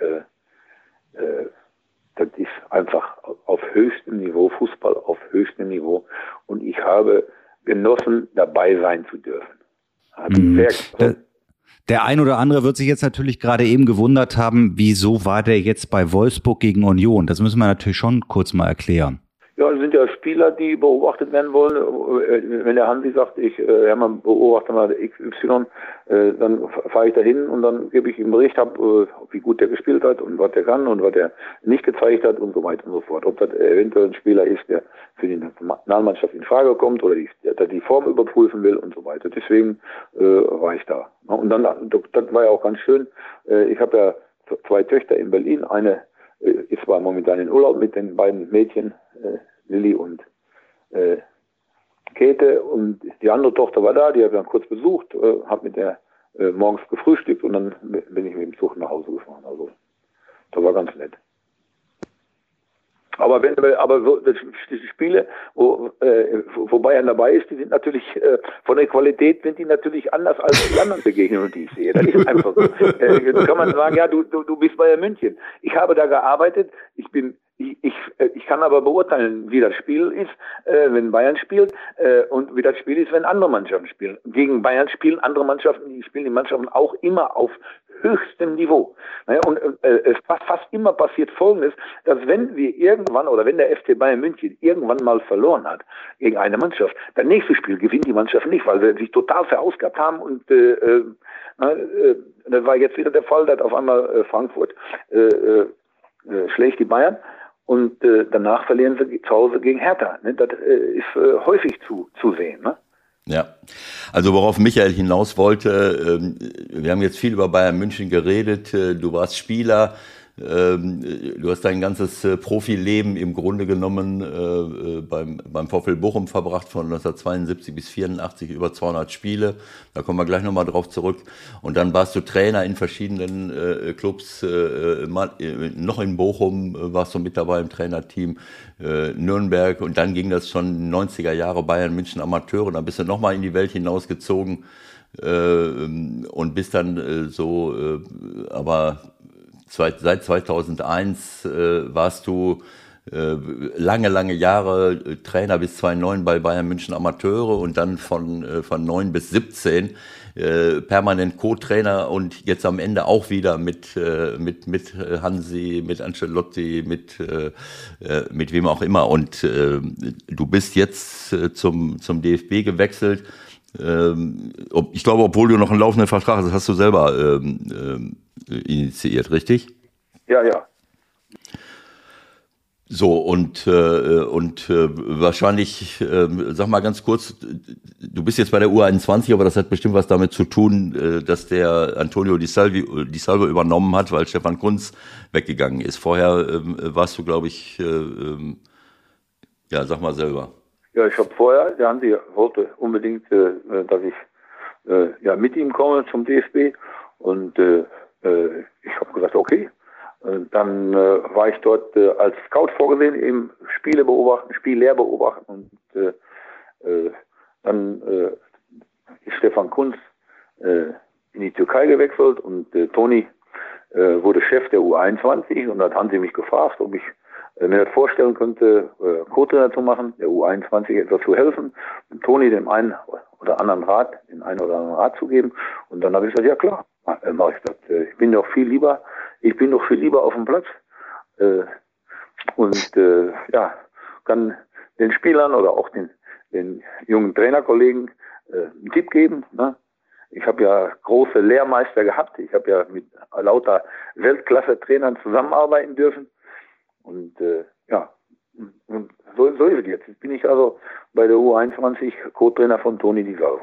Speaker 4: das ist einfach auf höchstem Niveau, Fußball auf höchstem Niveau. Und ich habe genossen, dabei sein zu dürfen.
Speaker 2: Der ein oder andere wird sich jetzt natürlich gerade eben gewundert haben, wieso war der jetzt bei Wolfsburg gegen Union? Das müssen wir natürlich schon kurz mal erklären.
Speaker 4: Ja, das sind ja Spieler, die beobachtet werden wollen. Wenn der Hansi sagt, man beobachte mal XY, dann fahre ich da hin und dann gebe ich ihm Bericht ab, wie gut der gespielt hat und was der kann und was er nicht gezeigt hat und so weiter und so fort. Ob das eventuell ein Spieler ist, der für die Nationalmannschaft in Frage kommt oder der die Form überprüfen will und so weiter. Deswegen war ich da. Und dann, das war ja auch ganz schön. Ich habe ja 2 Töchter in Berlin. Eine ist zwar momentan in Urlaub mit den beiden Mädchen, Lilly und Käthe, und die andere Tochter war da, die habe ich dann kurz besucht, habe mit der morgens gefrühstückt und dann bin ich mit dem Zug nach Hause gefahren. Also das war ganz nett. Aber so die Spiele, wo Bayern dabei ist, die sind natürlich von der Qualität sind die natürlich anders als die anderen Begegnungen, die ich sehe. Das ist einfach so. Kann man sagen, ja, du bist Bayern München. Ich habe da gearbeitet. Ich kann aber beurteilen, wie das Spiel ist, wenn Bayern spielt, und wie das Spiel ist, wenn andere Mannschaften spielen. Gegen Bayern spielen andere Mannschaften, die Mannschaften auch immer auf höchstem Niveau. Und es fast immer passiert Folgendes, dass wenn wir irgendwann oder wenn der FC Bayern München irgendwann mal verloren hat gegen eine Mannschaft, das nächste Spiel gewinnt die Mannschaft nicht, weil sie sich total verausgabt haben und das war jetzt wieder der Fall, dass auf einmal Frankfurt schlägt die Bayern und danach verlieren sie zu Hause gegen Hertha. Ne? Das ist häufig zu sehen. Ne?
Speaker 3: Ja, also worauf Michael hinaus wollte, wir haben jetzt viel über Bayern München geredet, du warst Spieler, Du hast dein ganzes Profileben im Grunde genommen beim VfL Bochum verbracht, von 1972 bis 1984, über 200 Spiele. Da kommen wir gleich nochmal drauf zurück. Und dann warst du Trainer in verschiedenen Clubs. Noch in Bochum warst du mit dabei im Trainerteam, Nürnberg. Und dann ging das schon 90er Jahre Bayern München Amateure. Und dann bist du nochmal in die Welt hinausgezogen und bist dann aber seit 2001 warst du lange Jahre Trainer bis 2009 bei Bayern München Amateure und dann von 9 bis 17 permanent Co-Trainer und jetzt am Ende auch wieder mit Hansi, mit Ancelotti, mit wem auch immer. Und du bist jetzt zum DFB gewechselt. Ich glaube, obwohl du noch einen laufenden Vertrag hast, das hast du selber initiiert, richtig?
Speaker 4: Ja, ja.
Speaker 3: So, und wahrscheinlich, sag mal ganz kurz, du bist jetzt bei der U21, aber das hat bestimmt was damit zu tun, dass der Antonio Di Salvo übernommen hat, weil Stefan Kuntz weggegangen ist. Vorher warst du, glaube ich, ja, sag mal selber.
Speaker 4: Ja, ich habe vorher, der Hansi wollte unbedingt, dass ich mit ihm komme zum DFB und ich habe gesagt, okay. Dann war ich dort als Scout vorgesehen, eben Spiele beobachten, Spiellehr beobachten und dann ist Stefan Kuntz in die Türkei gewechselt und Toni wurde Chef der U21 und dann haben sie mich gefragt, ob ich mir das vorstellen könnte, Co-Trainer zu machen, der U21 etwas zu helfen und Toni den einen oder anderen Rat zu geben. Und dann habe ich gesagt, ja klar, mache ich das. Ich bin doch viel lieber auf dem Platz und kann den Spielern oder auch den jungen Trainerkollegen einen Tipp geben. Ne? Ich habe ja große Lehrmeister gehabt. Ich habe ja mit lauter Weltklasse-Trainern zusammenarbeiten dürfen. Und und so ist es jetzt. Jetzt bin ich also bei der U21 Co-Trainer von Toni Di Salvo.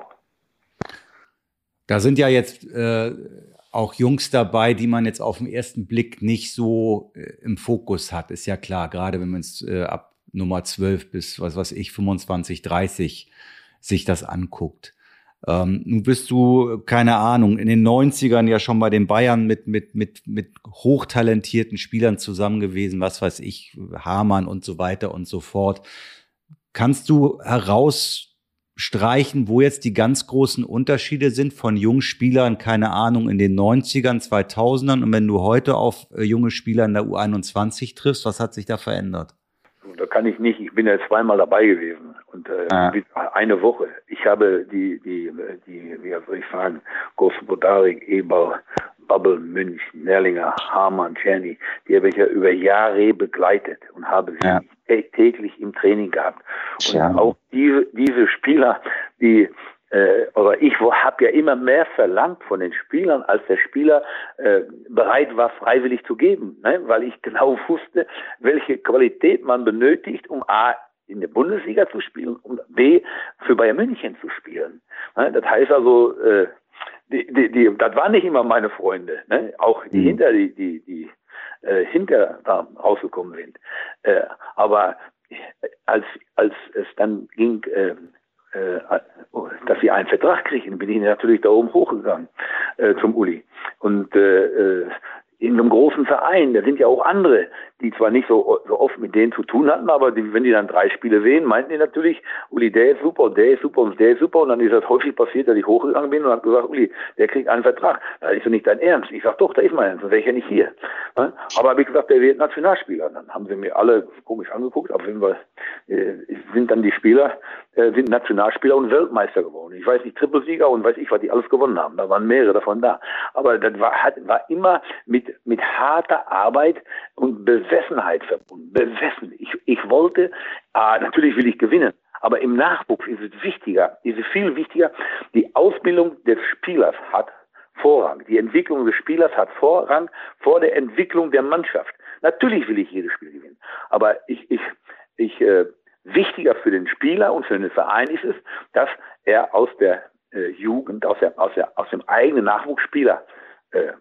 Speaker 2: Da sind ja jetzt auch Jungs dabei, die man jetzt auf den ersten Blick nicht so im Fokus hat. Ist ja klar, gerade wenn man es ab Nummer 12 bis, 25, 30 sich das anguckt. Nun bist du, keine Ahnung, in den 90ern ja schon bei den Bayern mit hochtalentierten Spielern zusammen gewesen, was weiß ich, Hamann und so weiter und so fort. Kannst du herausstreichen, wo jetzt die ganz großen Unterschiede sind von jungen Spielern, keine Ahnung, in den 90ern, 2000ern und wenn du heute auf junge Spieler in der U21 triffst, was hat sich da verändert?
Speaker 4: Da kann ich nicht, ich bin ja zweimal dabei gewesen und eine Woche. Ich habe die wie soll ich sagen, Gospodarik, Eberl, Babbel, Münch, Nerlinger, Hamann, Czerny, die habe ich ja über Jahre begleitet und habe sie täglich im Training gehabt. Und auch diese Spieler, ich habe ja immer mehr verlangt von den Spielern, als der Spieler bereit war, freiwillig zu geben, ne? Weil ich genau wusste, welche Qualität man benötigt, um A, in der Bundesliga zu spielen und B, für Bayern München zu spielen. Ne? Das heißt also, das waren nicht immer meine Freunde, ne? Auch die hinter da rausgekommen sind. Aber als es dann ging, dass sie einen Vertrag kriegen, bin ich natürlich da oben hochgegangen zum Uli. Und in einem großen Verein, da sind ja auch andere, die zwar nicht so oft mit denen zu tun hatten, aber wenn die dann 3 Spiele sehen, meinten die natürlich, Uli, der ist super und der ist super und der ist super. Und dann ist das häufig passiert, dass ich hochgegangen bin und habe gesagt, Uli, der kriegt einen Vertrag. Da ist doch nicht dein Ernst. Ich sage, doch, da ist mein Ernst, sonst wäre ich ja nicht hier. Aber habe ich gesagt, der wird Nationalspieler. Dann haben sie mir alle komisch angeguckt, aber sind dann die Spieler, sind Nationalspieler und Weltmeister geworden. Ich weiß nicht, Trippelsieger und weiß ich, was die alles gewonnen haben. Da waren mehrere davon da. Aber das war immer mit harter Arbeit und Besessenheit verbunden. Besessen. Ich wollte, natürlich will ich gewinnen, aber im Nachwuchs ist es viel wichtiger, die Ausbildung des Spielers hat Vorrang. Die Entwicklung des Spielers hat Vorrang vor der Entwicklung der Mannschaft. Natürlich will ich jedes Spiel gewinnen, aber wichtiger für den Spieler und für den Verein ist es, dass er aus der Jugend, aus dem eigenen Nachwuchsspieler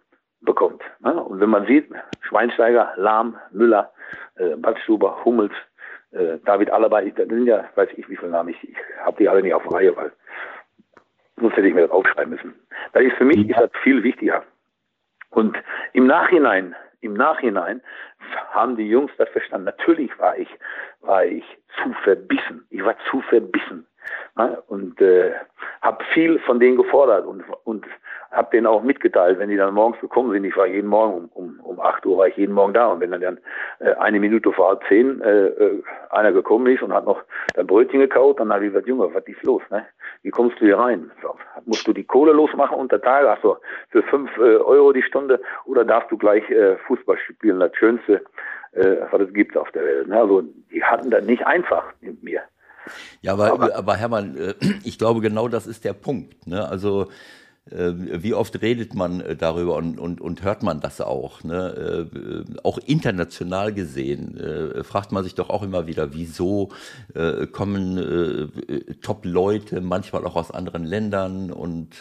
Speaker 4: bekommt. Ne? Und wenn man sieht, Schweinsteiger, Lahm, Müller, Badstuber, Hummels, David Alaba, das sind ja, weiß ich wie viele Namen, ich habe die alle nicht auf Reihe, weil sonst hätte ich mir das aufschreiben müssen. Das ist für mich ist das viel wichtiger. Und im Nachhinein haben die Jungs das verstanden. Natürlich war ich zu verbissen. Ich war zu verbissen. Ne? Und habe viel von denen gefordert und habe denen auch mitgeteilt, wenn die dann morgens gekommen sind. Ich war jeden Morgen um 8 Uhr war ich jeden Morgen da. Und wenn dann eine Minute vor 9:30 einer gekommen ist und hat noch ein Brötchen gekaut, dann habe ich gesagt, Junge, was ist los? Ne? Wie kommst du hier rein? Musst du die Kohle losmachen unter Tage? Also für 5 Euro die Stunde oder darfst du gleich Fußball spielen? Das Schönste, was es gibt auf der Welt. Ne? Also die hatten das nicht einfach mit mir.
Speaker 3: Ja, aber Hermann, ich glaube, genau das ist der Punkt. Ne? Also wie oft redet man darüber und hört man das auch? Ne? Auch international gesehen fragt man sich doch auch immer wieder, wieso kommen Top-Leute manchmal auch aus anderen Ländern und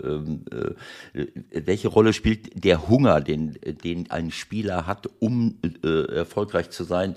Speaker 3: welche Rolle spielt der Hunger, den ein Spieler hat, um erfolgreich zu sein?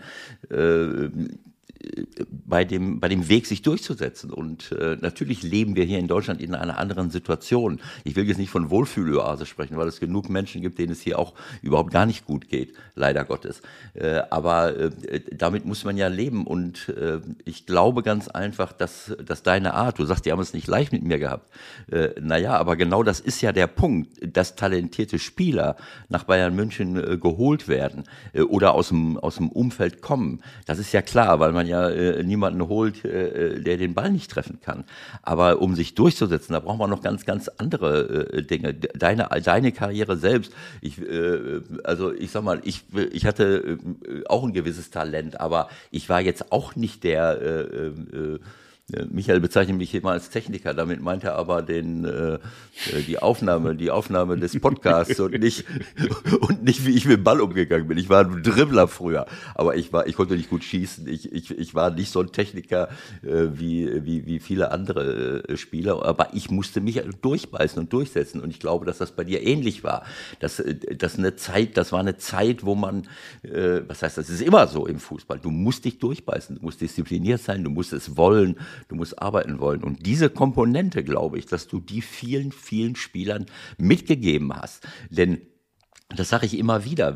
Speaker 3: Bei dem Weg, sich durchzusetzen. Und natürlich leben wir hier in Deutschland in einer anderen Situation. Ich will jetzt nicht von Wohlfühloase sprechen, weil es genug Menschen gibt, denen es hier auch überhaupt gar nicht gut geht, leider Gottes. Aber damit muss man ja leben. Und ich glaube ganz einfach, dass deine Art, du sagst, die haben es nicht leicht mit mir gehabt. Naja, aber genau das ist ja der Punkt, dass talentierte Spieler nach Bayern München geholt werden oder aus dem Umfeld kommen. Das ist ja klar, weil man ja niemanden holt, der den Ball nicht treffen kann. Aber um sich durchzusetzen, da braucht man noch ganz, ganz andere Dinge. Deine Karriere selbst, ich sag mal, ich hatte auch ein gewisses Talent, aber ich war jetzt auch nicht der Michael bezeichnet mich immer als Techniker, damit meint er aber die Aufnahme des Podcasts und nicht wie ich mit dem Ball umgegangen bin. Ich war ein Dribbler früher, aber ich konnte nicht gut schießen. Ich war nicht so ein Techniker wie viele andere Spieler, aber ich musste mich durchbeißen und durchsetzen und ich glaube, dass das bei dir ähnlich war. Das war eine Zeit, wo man, was heißt, das ist immer so im Fußball. Du musst dich durchbeißen, du musst diszipliniert sein, du musst es wollen. Du musst arbeiten wollen. Und diese Komponente, glaube ich, dass du die vielen, vielen Spielern mitgegeben hast. Denn das sage ich immer wieder,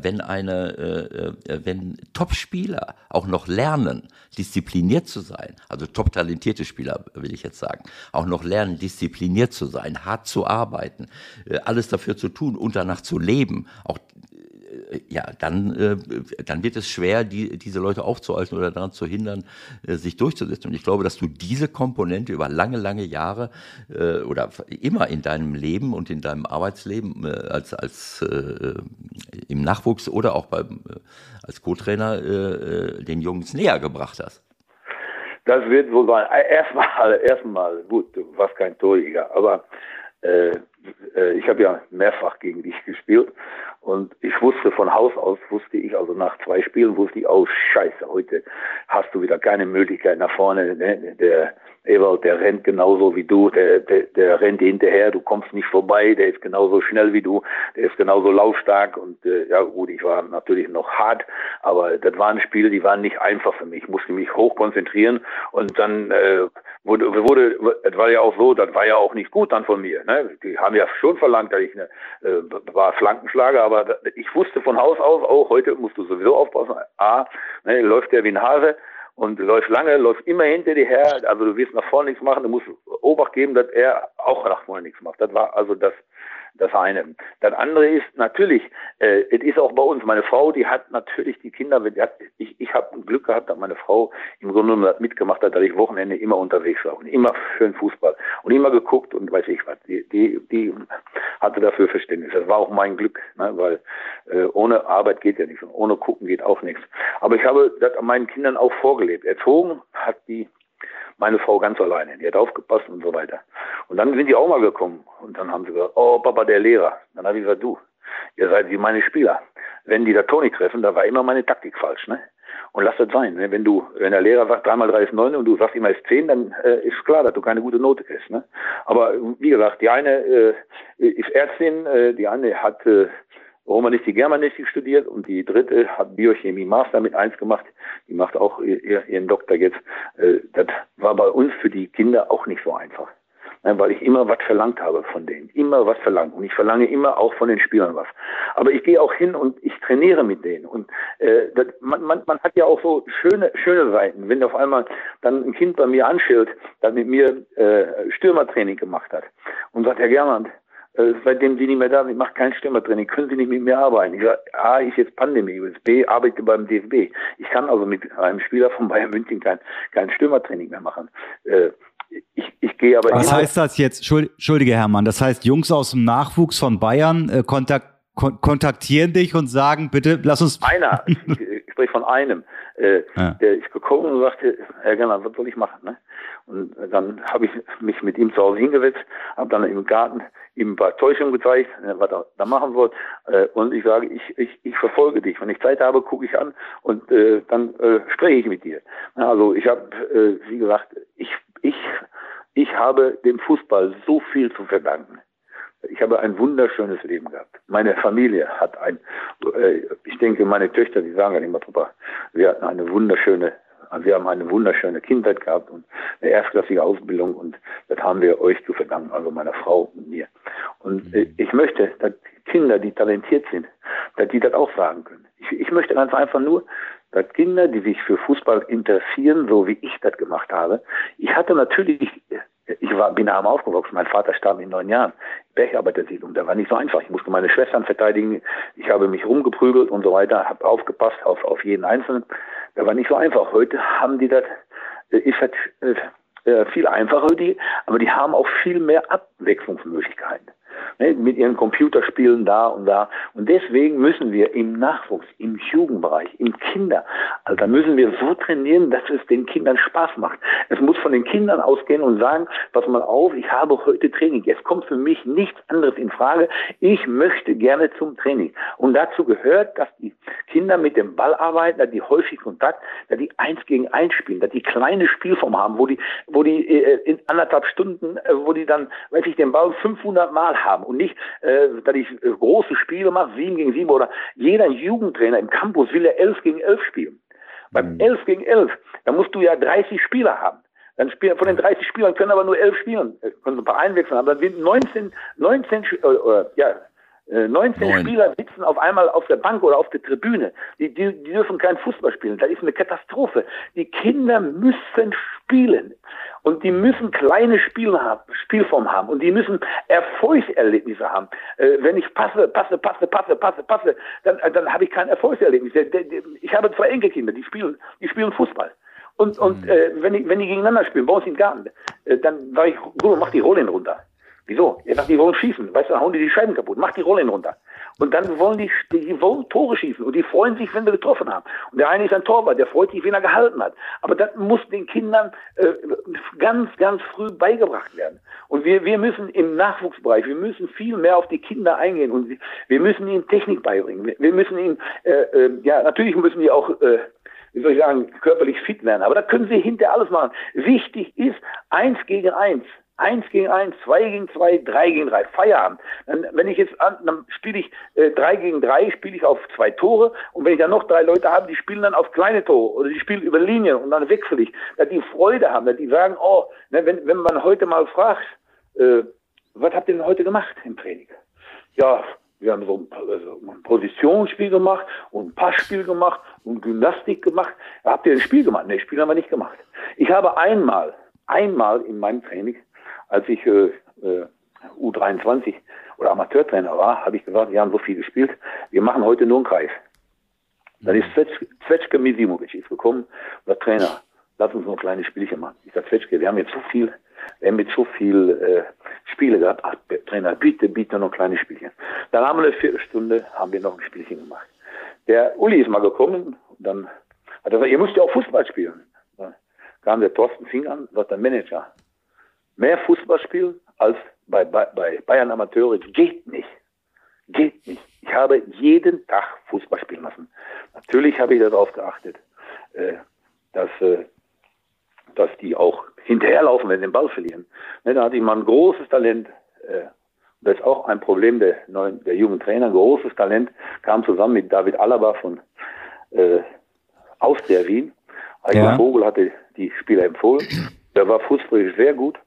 Speaker 3: wenn Top-Spieler auch noch lernen, diszipliniert zu sein, also top-talentierte Spieler, will ich jetzt sagen, auch noch lernen, diszipliniert zu sein, hart zu arbeiten, alles dafür zu tun und danach zu leben, auch dann wird es schwer, diese Leute aufzuhalten oder daran zu hindern, sich durchzusetzen. Und ich glaube, dass du diese Komponente über lange, lange Jahre oder immer in deinem Leben und in deinem Arbeitsleben als im Nachwuchs oder auch als Co-Trainer den Jungs näher gebracht hast.
Speaker 4: Das wird wohl sein. Erstmal, gut, du warst kein Torjäger, aber ich habe ja mehrfach gegen dich gespielt und ich wusste von Haus aus, also nach 2 Spielen wusste ich, oh Scheiße, heute hast du wieder keine Möglichkeit nach vorne, ne? Der Ewald, der rennt genauso wie du, der rennt hinterher, du kommst nicht vorbei, der ist genauso schnell wie du, der ist genauso laufstark und ja gut, ich war natürlich noch hart, aber das waren Spiele, die waren nicht einfach für mich, ich musste mich hoch konzentrieren und dann es war ja auch so, das war ja auch nicht gut dann von mir, ne? Die haben ja schon verlangt, dass ich war Flankenschlager, aber ich wusste von Haus aus auch, heute musst du sowieso aufpassen, läuft der wie ein Hase und läuft lange, läuft immer hinter dir her, also du wirst nach vorne nichts machen, du musst Obacht geben, dass er auch nach vorne nichts macht. Das war also das eine. Das andere ist natürlich, es ist auch bei uns, meine Frau, die hat natürlich die Kinder, ich habe Glück gehabt, dass meine Frau im Grunde genommen das mitgemacht hat, dass ich Wochenende immer unterwegs war und immer für den Fußball und immer geguckt und weiß ich was. Die hatte dafür Verständnis. Das war auch mein Glück, ne, weil ohne Arbeit geht ja nichts und ohne Gucken geht auch nichts. Aber ich habe das an meinen Kindern auch vorgelebt. Erzogen hat meine Frau ganz alleine, die hat aufgepasst und so weiter. Und dann sind die auch mal gekommen und dann haben sie gesagt, oh Papa, der Lehrer. Dann habe ich gesagt, du, ihr seid wie meine Spieler. Wenn die da Toni treffen, da war immer meine Taktik falsch, ne? Und lass das sein, ne? Wenn der Lehrer sagt, 3 mal 3 ist 9 und du sagst immer ist 10, dann ist klar, dass du keine gute Note kriegst, ne? Aber wie gesagt, die eine ist Ärztin, die eine hat Romanistik, Germanistik studiert und die dritte hat Biochemie Master mit 1 gemacht. Die macht auch ihren Doktor jetzt. Das war bei uns für die Kinder auch nicht so einfach. Weil ich immer was verlangt habe von denen. Immer was verlangt. Und ich verlange immer auch von den Spielern was. Aber ich gehe auch hin und ich trainiere mit denen. Und man hat ja auch so schöne Seiten. Wenn auf einmal dann ein Kind bei mir anschillt, das mit mir Stürmertraining gemacht hat und sagt, Herr Gerland, seitdem Sie nicht mehr da sind, ich mache kein Stürmertraining, können Sie nicht mit mir arbeiten? Ich sage, A, ist jetzt Pandemie, B, arbeite beim DFB. Ich kann also mit einem Spieler von Bayern München kein Stürmertraining mehr machen. Ich gehe aber.
Speaker 2: Was heißt das jetzt? Entschuldige, Hermann. Das heißt, Jungs aus dem Nachwuchs von Bayern kontaktieren dich und sagen, bitte lass uns.
Speaker 4: Einer, ich spreche von einem, der ist gekommen und sagte, Herr Gerland, was soll ich machen? Ne? Und dann habe ich mich mit ihm zu Hause hingesetzt, habe dann im Garten ihm ein paar Täuschungen gezeigt, was er da machen soll. Und ich sage, ich verfolge dich. Wenn ich Zeit habe, gucke ich an und dann spreche ich mit dir. Also ich habe, wie gesagt, ich habe dem Fußball so viel zu verdanken. Ich habe ein wunderschönes Leben gehabt. Meine Familie hat ich denke, meine Töchter, die sagen ja immer, Papa, wir haben eine wunderschöne Kindheit gehabt und eine erstklassige Ausbildung und das haben wir euch zu verdanken, also meiner Frau und mir. Und ich möchte, dass Kinder, die talentiert sind, dass die das auch sagen können. Ich möchte ganz einfach nur, dass Kinder, die sich für Fußball interessieren, so wie ich das gemacht habe. Ich hatte natürlich, bin arm aufgewachsen. Mein Vater starb in 9 Jahren. Bergarbeitersiedlung. Da war nicht so einfach. Ich musste meine Schwestern verteidigen. Ich habe mich rumgeprügelt und so weiter. Habe aufgepasst auf jeden Einzelnen. Da war nicht so einfach. Heute haben die das, ist halt viel einfacher, aber die haben auch viel mehr Abwechslungsmöglichkeiten. Ne, mit ihren Computerspielen da und da. Und deswegen müssen wir im Nachwuchs, im Jugendbereich, im Kinderalter, müssen wir so trainieren, dass es den Kindern Spaß macht. Es muss von den Kindern ausgehen und sagen, pass mal auf, ich habe heute Training. Es kommt für mich nichts anderes in Frage. Ich möchte gerne zum Training. Und dazu gehört, dass die Kinder mit dem Ball arbeiten, dass die häufig Kontakt, dass die 1 gegen 1 spielen, dass die kleine Spielform haben, wo die in 1,5 Stunden, wo die dann, weiß ich, den Ball 500 Mal haben und nicht, dass ich große Spiele mache, 7 gegen 7 oder jeder Jugendtrainer im Campus will ja 11 gegen 11 spielen. Beim 11 gegen 11, da musst du ja 30 Spieler haben. Dann von den 30 Spielern können aber nur 11 spielen, können ein paar einwechseln, aber dann sind 19 Spieler sitzen auf einmal auf der Bank oder auf der Tribüne. Die dürfen kein Fußball spielen. Das ist eine Katastrophe. Die Kinder müssen spielen. Und die müssen kleine Spielform haben. Und die müssen Erfolgserlebnisse haben. Wenn ich passe, dann habe ich kein Erfolgserlebnis. Ich habe 2 Enkelkinder, die spielen Fußball. Und wenn die gegeneinander spielen, bei uns im Garten, dann sage ich, Bruder, mach die Rollen runter. Wieso? Er sagt, die wollen schießen. Weißt du, dann hauen die Scheiben kaputt. Mach die Rollen runter. Und dann wollen die wollen Tore schießen. Und die freuen sich, wenn wir getroffen haben. Und der eine ist ein Torwart, der freut sich, wenn er gehalten hat. Aber das muss den Kindern ganz, ganz früh beigebracht werden. Und wir müssen im Nachwuchsbereich, wir müssen viel mehr auf die Kinder eingehen. Und wir müssen ihnen Technik beibringen. Wir müssen ihnen, natürlich müssen die auch, wie soll ich sagen, körperlich fit werden. Aber da können sie hinterher alles machen. Wichtig ist 1 gegen 1. 1 gegen 1, 2 gegen 2, 3 gegen 3, Feierabend. Wenn ich jetzt dann spiele ich 3 gegen 3, spiele ich auf 2 Tore und wenn ich dann noch 3 Leute habe, die spielen dann auf kleine Tore oder die spielen über Linien und dann wechsle ich, dass die Freude haben, dass die sagen, wenn man heute mal fragt, was habt ihr denn heute gemacht im Training? Ja, wir haben so ein Positionsspiel gemacht und ein Passspiel gemacht und Gymnastik gemacht. Habt ihr ein Spiel gemacht? Nee, Spiel haben wir nicht gemacht. Ich habe einmal in meinem Training, als ich U23 oder Amateurtrainer war, habe ich gesagt, wir haben so viel gespielt, wir machen heute nur einen Kreis. Dann ist Zvezke Misimovic ist gekommen und sagt, Trainer, lass uns noch ein kleines Spielchen machen. Ich sage, Zvezke, wir haben jetzt so viel Spiele gehabt. Ach, Trainer, bitte noch ein kleines Spielchen. Dann haben wir eine Viertelstunde, haben wir noch ein Spielchen gemacht. Der Uli ist mal gekommen, und dann hat er gesagt, ihr müsst ja auch Fußball spielen. Dann kam der Thorsten Fing an, sagt der Manager, mehr Fußball spielen als bei Bayern Amateure geht nicht. Geht nicht. Ich habe jeden Tag Fußball spielen lassen. Natürlich habe ich darauf geachtet, dass die auch hinterherlaufen, wenn sie den Ball verlieren. Da hatte ich mal ein großes Talent. Das ist auch ein Problem der jungen Trainer. Großes Talent kam zusammen mit David Alaba von Austria Wien. Heiko Vogel hatte die Spieler empfohlen. Der war fußballerisch sehr gut.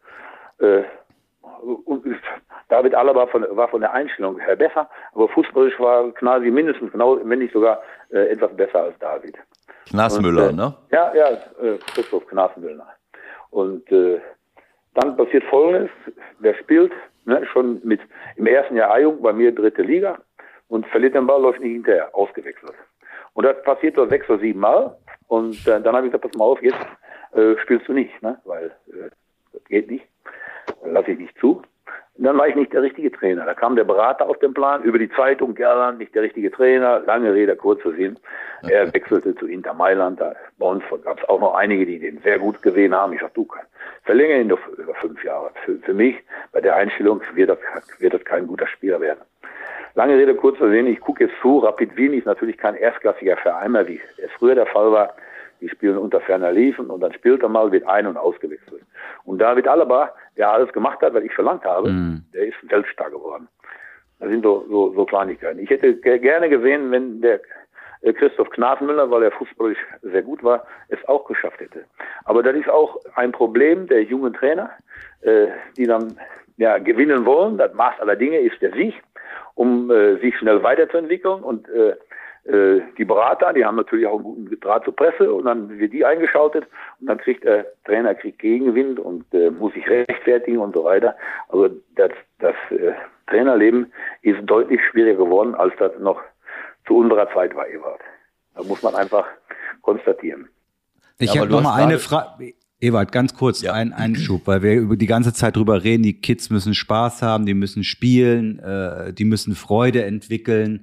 Speaker 4: Und David Alaba war von der Einstellung her besser, aber fußballisch war Gnasi mindestens genau, wenn nicht sogar etwas besser als David.
Speaker 3: Knasmüller, ne?
Speaker 4: Ja, Christoph Knasmüller. Und dann passiert Folgendes, der spielt schon im ersten Jahr A-Jugend bei mir 3. Liga und verliert den Ball, läuft nicht hinterher, ausgewechselt. Und das passiert so 6 oder 7 Mal und dann habe ich gesagt, pass mal auf, jetzt spielst du nicht, ne? Weil das geht nicht, lasse ich nicht zu. Und dann war ich nicht der richtige Trainer. Da kam der Berater auf den Plan, über die Zeitung, Gerland, nicht der richtige Trainer, lange Rede, kurzer Sinn. Er wechselte zu Inter Mailand. Bei uns gab es auch noch einige, die den sehr gut gesehen haben. Ich sagte, du verlängere ihn doch über 5 Jahre. Für mich, bei der Einstellung, wird das kein guter Spieler werden. Lange Rede, kurzer Sinn, ich gucke jetzt zu. Rapid Wien ist natürlich kein erstklassiger Verein mehr, wie es früher der Fall war. Die spielen unter ferner Liefen und dann spielt er mal, wird ein- und ausgewechselt. Und David Alaba, der alles gemacht hat, was ich verlangt habe, der ist Weltstar geworden. Das sind so Kleinigkeiten. Ich hätte gerne gesehen, wenn der Christoph Knasmüller, weil er fußballisch sehr gut war, es auch geschafft hätte. Aber das ist auch ein Problem der jungen Trainer, die dann gewinnen wollen. Das Maß aller Dinge ist der Sieg, um sich schnell weiterzuentwickeln und die Berater, die haben natürlich auch einen guten Draht zur Presse und dann wird die eingeschaltet und dann kriegt der Trainer Gegenwind und muss sich rechtfertigen und so weiter. Also das Trainerleben ist deutlich schwieriger geworden, als das noch zu unserer Zeit war, Ewald. Da muss man einfach konstatieren.
Speaker 2: Ich habe noch mal eine Frage. Ewald, ganz kurz, ein Einschub, weil wir über die ganze Zeit drüber reden, die Kids müssen Spaß haben, die müssen spielen, die müssen Freude entwickeln.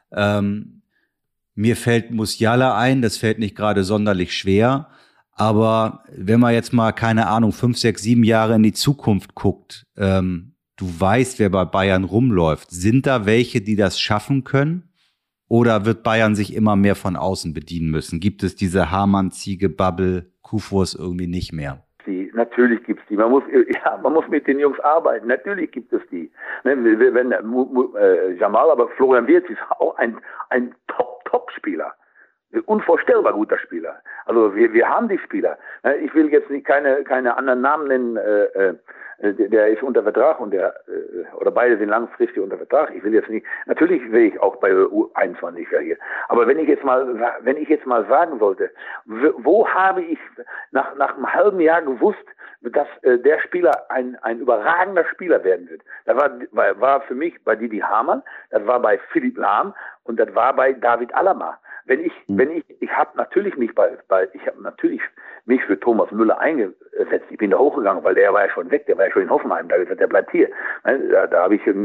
Speaker 2: Mir fällt Musiala ein, das fällt nicht gerade sonderlich schwer, aber wenn man jetzt mal, keine Ahnung, 5, 6, 7 Jahre in die Zukunft guckt, du weißt, wer bei Bayern rumläuft. Sind da welche, die das schaffen können? Oder wird Bayern sich immer mehr von außen bedienen müssen? Gibt es diese Hamann-Ziege-Bubble, Kufurs irgendwie nicht mehr?
Speaker 4: Natürlich gibt's die. Man muss mit den Jungs arbeiten. Natürlich gibt es die. Wenn Jamal, aber Florian Wirtz ist auch ein Top-Spieler. Unvorstellbar guter Spieler. Also wir haben die Spieler. Ich will jetzt keine anderen Namen nennen. Der ist unter Vertrag und oder beide sind langfristig unter Vertrag. Ich will jetzt nicht. Natürlich will ich auch bei U21 hier. Aber wenn ich jetzt mal sagen sollte, wo habe ich nach einem halben Jahr gewusst, dass der Spieler ein überragender Spieler werden wird? Das war für mich bei Didi Hamann, das war bei Philipp Lahm und das war bei David Alaba. Ich habe natürlich mich für Thomas Müller eingesetzt. Ich bin da hochgegangen, weil der war ja schon weg, der war ja schon in Hoffenheim, da gesagt, der bleibt hier. Da habe ich einen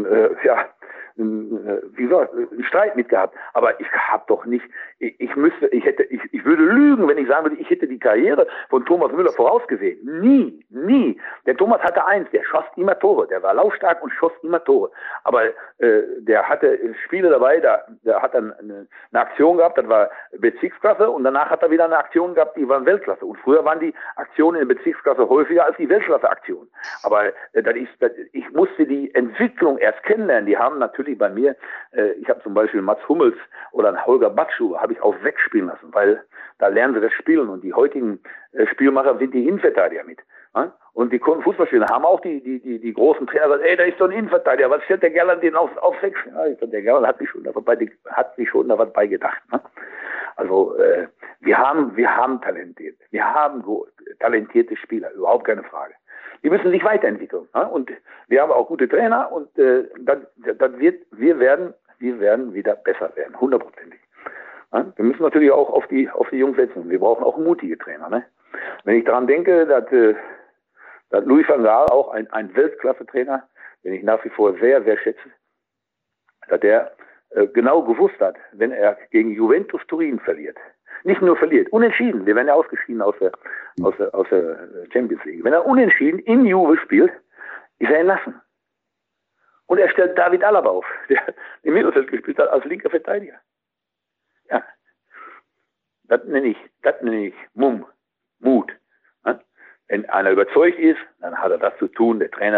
Speaker 4: Streit mit gehabt. Aber ich habe doch nicht, ich würde lügen, wenn ich sagen würde, ich hätte die Karriere von Thomas Müller vorausgesehen. Nie. Der Thomas hatte eins, der schoss immer Tore. Der war laufstark und schoss immer Tore. Aber der hatte Spiele dabei, der hat dann eine Aktion gehabt, das war Bezirksklasse und danach hat er wieder eine Aktion gehabt, die war Weltklasse. Und früher waren die Aktionen in der Bezirksklasse häufiger als die Weltklasse-Aktionen. Aber ich musste die Entwicklung erst kennenlernen. Die haben natürlich bei mir, ich habe zum Beispiel Mats Hummels oder einen Holger Batschuh, habe ich auch wegspielen lassen, weil da lernen sie das Spielen und die heutigen Spielmacher sind die Innenverteidiger mit. Ja? Und die Fußballspieler haben auch die großen Trainer gesagt, ey, da ist so ein Innenverteidiger, was stellt der Gerland den auf 6? Ja, ich glaub, der Gerland hat sich schon da was beigedacht. Ne? Also wir haben talentierte Spieler, überhaupt keine Frage. Die müssen sich weiterentwickeln. Ne? Und wir haben auch gute Trainer und wir werden wieder besser werden, 100%. Ne? Wir müssen natürlich auch auf die Jungs setzen. Wir brauchen auch mutige Trainer. Ne? Wenn ich daran denke, dass Louis van Gaal auch ein Weltklasse-Trainer, den ich nach wie vor sehr, sehr schätze, dass der genau gewusst hat, wenn er gegen Juventus Turin verliert, nicht nur verliert, unentschieden, wir werden ja ausgeschieden aus der Champions League. Wenn er unentschieden in Juve spielt, ist er entlassen. Und er stellt David Alaba auf, der im Mittelfeld gespielt hat als linker Verteidiger. Ja. Das nenne ich Mut. Ne? Wenn einer überzeugt ist, dann hat er das zu tun. Der Trainer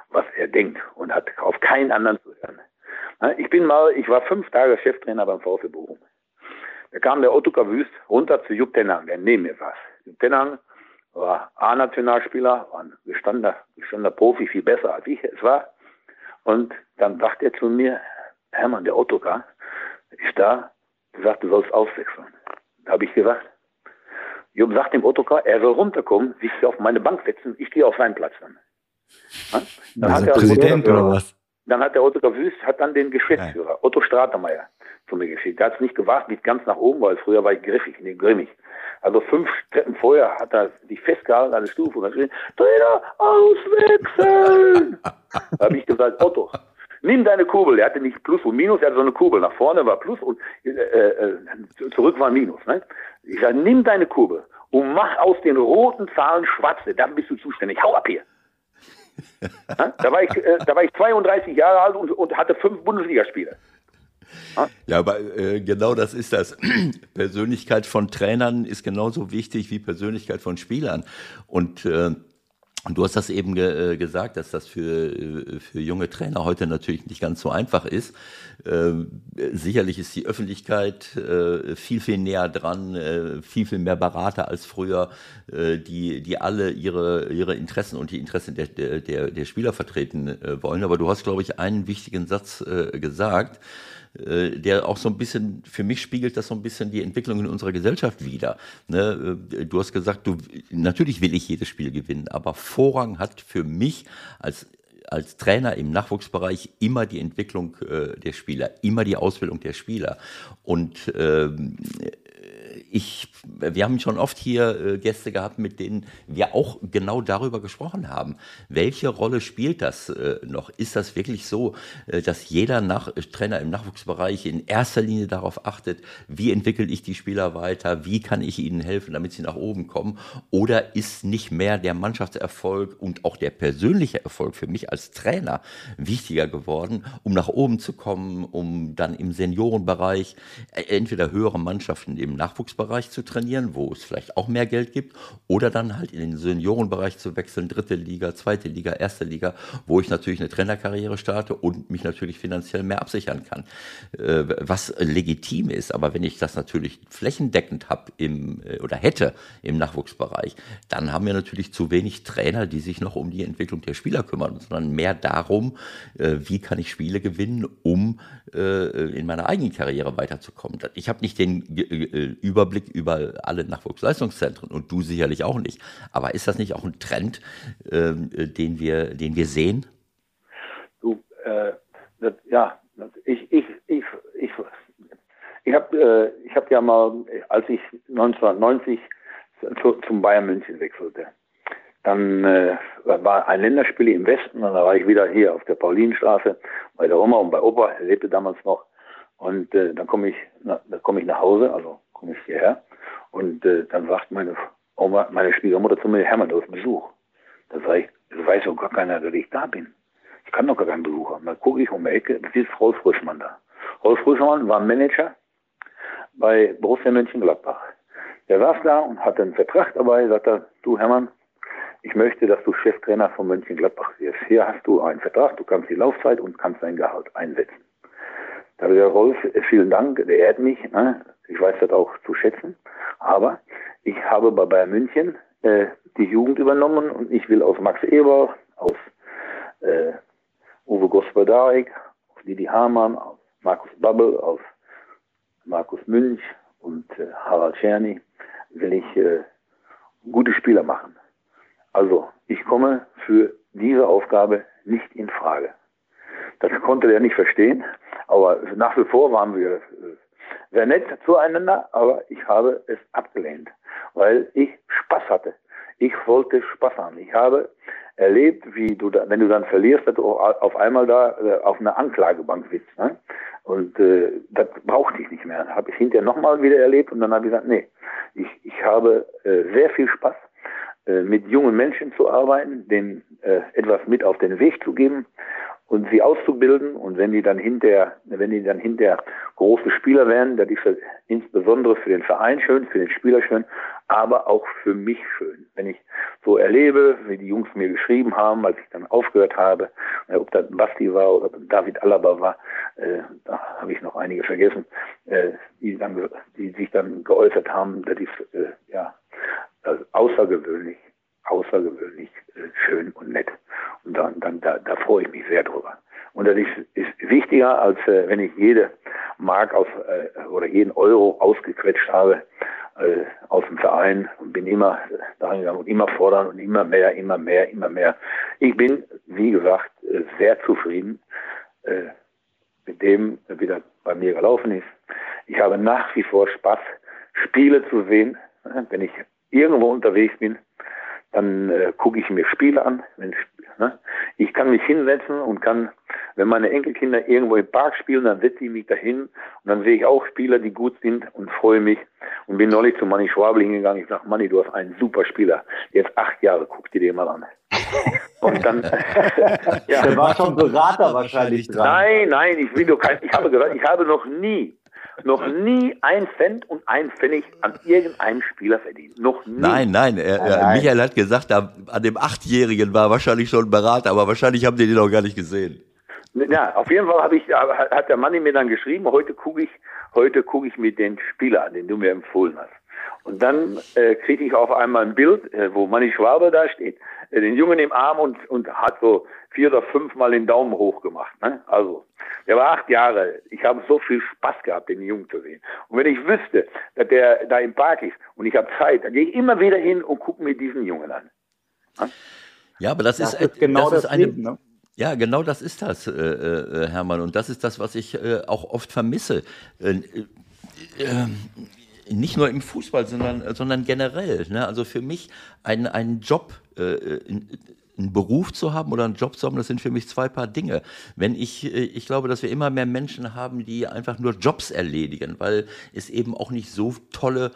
Speaker 4: was er denkt und hat auf keinen anderen zu hören. Ich war 5 Tage Cheftrainer beim VfB Bochum. Da kam der Ottokar Wüst runter zu Jupp Tenang, der neben mir saß. Jupp Tenang war A-Nationalspieler, war ein gestandener Profi, viel besser als ich es war. Und dann sagt er zu mir, Hermann, der Ottokar ist da, der sagt, du sollst auswechseln. Da habe ich gesagt, Jupp sagt dem Ottokar, er soll runterkommen, sich auf meine Bank setzen, ich gehe auf seinen Platz dann. Dann hat der
Speaker 2: Präsident oder was?
Speaker 4: Dann hat der Ottokar Wüst dann den Geschäftsführer, Otto Stratemeyer, zu mir geschickt. Der hat es nicht gewagt, liegt ganz nach oben, weil früher war ich grimmig. Also 5 Treppen vorher hat er sich festgehalten an der Stufe und hat geschrien, Trainer, auswechseln! Da habe ich gesagt, Otto, nimm deine Kurbel. Er hatte nicht Plus und Minus, er hatte so eine Kurbel. Nach vorne war Plus und zurück war Minus. Ne? Ich sage, nimm deine Kurbel und mach aus den roten Zahlen schwarze. Dann bist du zuständig. Hau ab hier. Da war ich 32 Jahre alt und hatte 5 Bundesligaspiele.
Speaker 3: Ja, aber genau das ist das. Persönlichkeit von Trainern ist genauso wichtig wie Persönlichkeit von Spielern. Und du hast das eben gesagt, dass das für junge Trainer heute natürlich nicht ganz so einfach ist. Sicherlich ist die Öffentlichkeit viel, viel näher dran, viel mehr Berater als früher, die alle ihre Interessen und die Interessen der Spieler vertreten wollen. Aber du hast, glaube ich, einen wichtigen Satz gesagt, der auch so ein bisschen, für mich spiegelt das so ein bisschen die Entwicklung in unserer Gesellschaft wider. Ne? Du hast gesagt, natürlich will ich jedes Spiel gewinnen, aber Vorrang hat für mich als Trainer im Nachwuchsbereich immer die Entwicklung der Spieler, immer die Ausbildung der Spieler. Und wir haben schon oft hier Gäste gehabt, mit denen wir auch genau darüber gesprochen haben. Welche Rolle spielt das noch? Ist das wirklich so, dass jeder Trainer im Nachwuchsbereich in erster Linie darauf achtet, wie entwickle ich die Spieler weiter, wie kann ich ihnen helfen, damit sie nach oben kommen? Oder ist nicht mehr der Mannschaftserfolg und auch der persönliche Erfolg für mich als Trainer wichtiger geworden, um nach oben zu kommen, um dann im Seniorenbereich entweder höhere Mannschaften im Nachwuchsbereich zu trainieren, wo es vielleicht auch mehr Geld gibt, oder dann halt in den Seniorenbereich zu wechseln, 3. Liga, 2. Liga, 1. Liga, wo ich natürlich eine Trainerkarriere starte und mich natürlich finanziell mehr absichern kann. Was legitim ist, aber wenn ich das natürlich flächendeckend habe oder hätte im Nachwuchsbereich, dann haben wir natürlich zu wenig Trainer, die sich noch um die Entwicklung der Spieler kümmern, sondern mehr darum, wie kann ich Spiele gewinnen, um in meiner eigenen Karriere weiterzukommen. Ich habe nicht den Überblick über alle Nachwuchsleistungszentren und du sicherlich auch nicht. Aber ist das nicht auch ein Trend, den wir sehen?
Speaker 4: Ich habe ja mal, als ich 1990 zum Bayern München wechselte, dann war ein Länderspiel im Westen und da war ich wieder hier auf der Paulinenstraße bei der Oma und bei Opa, er lebte damals noch. Und dann komme ich nach Hause, also komme ich hierher und dann sagt meine Schwiegermutter zu mir, Hermann, du hast Besuch. Da sage ich, das weiß doch gar keiner, dass ich da bin. Ich kann doch gar keinen Besuch haben. Dann gucke ich um die Ecke, da sitzt Rolf Frischmann da. Rolf Frischmann war Manager bei Borussia Mönchengladbach. Der saß da und hatte einen Vertrag dabei, sagt er, du Hermann, ich möchte, dass du Cheftrainer von Mönchengladbach wirst. Hier hast du einen Vertrag, du kannst die Laufzeit und kannst dein Gehalt einsetzen. Da habe ich gesagt, Rolf, vielen Dank, der ehrt mich, ne? Ich weiß das auch zu schätzen, aber ich habe bei Bayern München die Jugend übernommen und ich will aus Max Eber, aus Uwe Gospodarek, aus Didi Hamann, aus Markus Babbel, aus Markus Münch und Harald Czerny will ich gute Spieler machen. Also ich komme für diese Aufgabe nicht in Frage. Das konnte er nicht verstehen, aber nach wie vor waren wir sehr nett zueinander, aber ich habe es abgelehnt, weil ich Spaß hatte. Ich wollte Spaß haben. Ich habe erlebt, wie wenn du dann verlierst, dass du auf einmal da auf einer Anklagebank sitzt. Ne? Und das brauchte ich nicht mehr. Habe ich hinterher nochmal wieder erlebt und dann habe ich gesagt, nee, ich habe sehr viel Spaß, mit jungen Menschen zu arbeiten, denen etwas mit auf den Weg zu geben. und sie auszubilden. Und wenn die dann hinterher große Spieler werden, das ist insbesondere für den Verein schön, für den Spieler schön, aber auch für mich schön. Wenn ich so erlebe, wie die Jungs mir geschrieben haben, als ich dann aufgehört habe, ob das Basti war oder David Alaba war, da habe ich noch einige vergessen, die sich dann geäußert haben, das ist also außergewöhnlich schön und nett. Und da freue ich mich sehr drüber. Und das ist wichtiger, als wenn ich jede Mark oder jeden Euro ausgequetscht habe aus dem Verein und bin immer daran gegangen und immer fordern und immer mehr. Ich bin, wie gesagt, sehr zufrieden mit dem, wie das bei mir gelaufen ist. Ich habe nach wie vor Spaß, Spiele zu sehen. Wenn ich irgendwo unterwegs bin, dann gucke ich mir Spiele an. Ich kann mich hinsetzen und kann, wenn meine Enkelkinder irgendwo im Park spielen, dann setze ich mich dahin und dann sehe ich auch Spieler, die gut sind und freue mich. Und bin neulich zu Manni Schwabel hingegangen. Ich sage, Manni, du hast einen super Spieler. Jetzt 8 Jahre, guck dir den mal an. Und dann,
Speaker 2: ja, der war schon Berater wahrscheinlich dran.
Speaker 4: Nein, ich habe gesagt, ich habe noch nie 1 Cent und 1 Pfennig an irgendeinem Spieler verdient. Noch nie.
Speaker 3: Nein. Michael hat gesagt, an dem 8-Jährigen war wahrscheinlich schon ein Berater, aber wahrscheinlich haben die den noch gar nicht gesehen.
Speaker 4: Ja, auf jeden Fall hat der Manni mir dann geschrieben, heute gucke ich mir den Spieler an, den du mir empfohlen hast. Und dann kriege ich auf einmal ein Bild, wo Manni Schwabe da steht, den Jungen im Arm und hat so 4 oder 5 Mal den Daumen hoch gemacht. Ne? Also, der war 8 Jahre. Ich habe so viel Spaß gehabt, den Jungen zu sehen. Und wenn ich wüsste, dass der da im Park ist und ich habe Zeit, dann gehe ich immer wieder hin und gucke mir diesen Jungen an. Ne?
Speaker 3: Ja, aber das ist
Speaker 2: genau das Leben, ne?
Speaker 3: Ja, genau das ist das, Hermann. Und das ist das, was ich auch oft vermisse. Nicht nur im Fußball, sondern generell. Ne? Also für mich einen Job, einen Beruf zu haben oder einen Job zu haben, das sind für mich 2 Paar Dinge. Ich glaube, dass wir immer mehr Menschen haben, die einfach nur Jobs erledigen, weil es eben auch nicht so tolle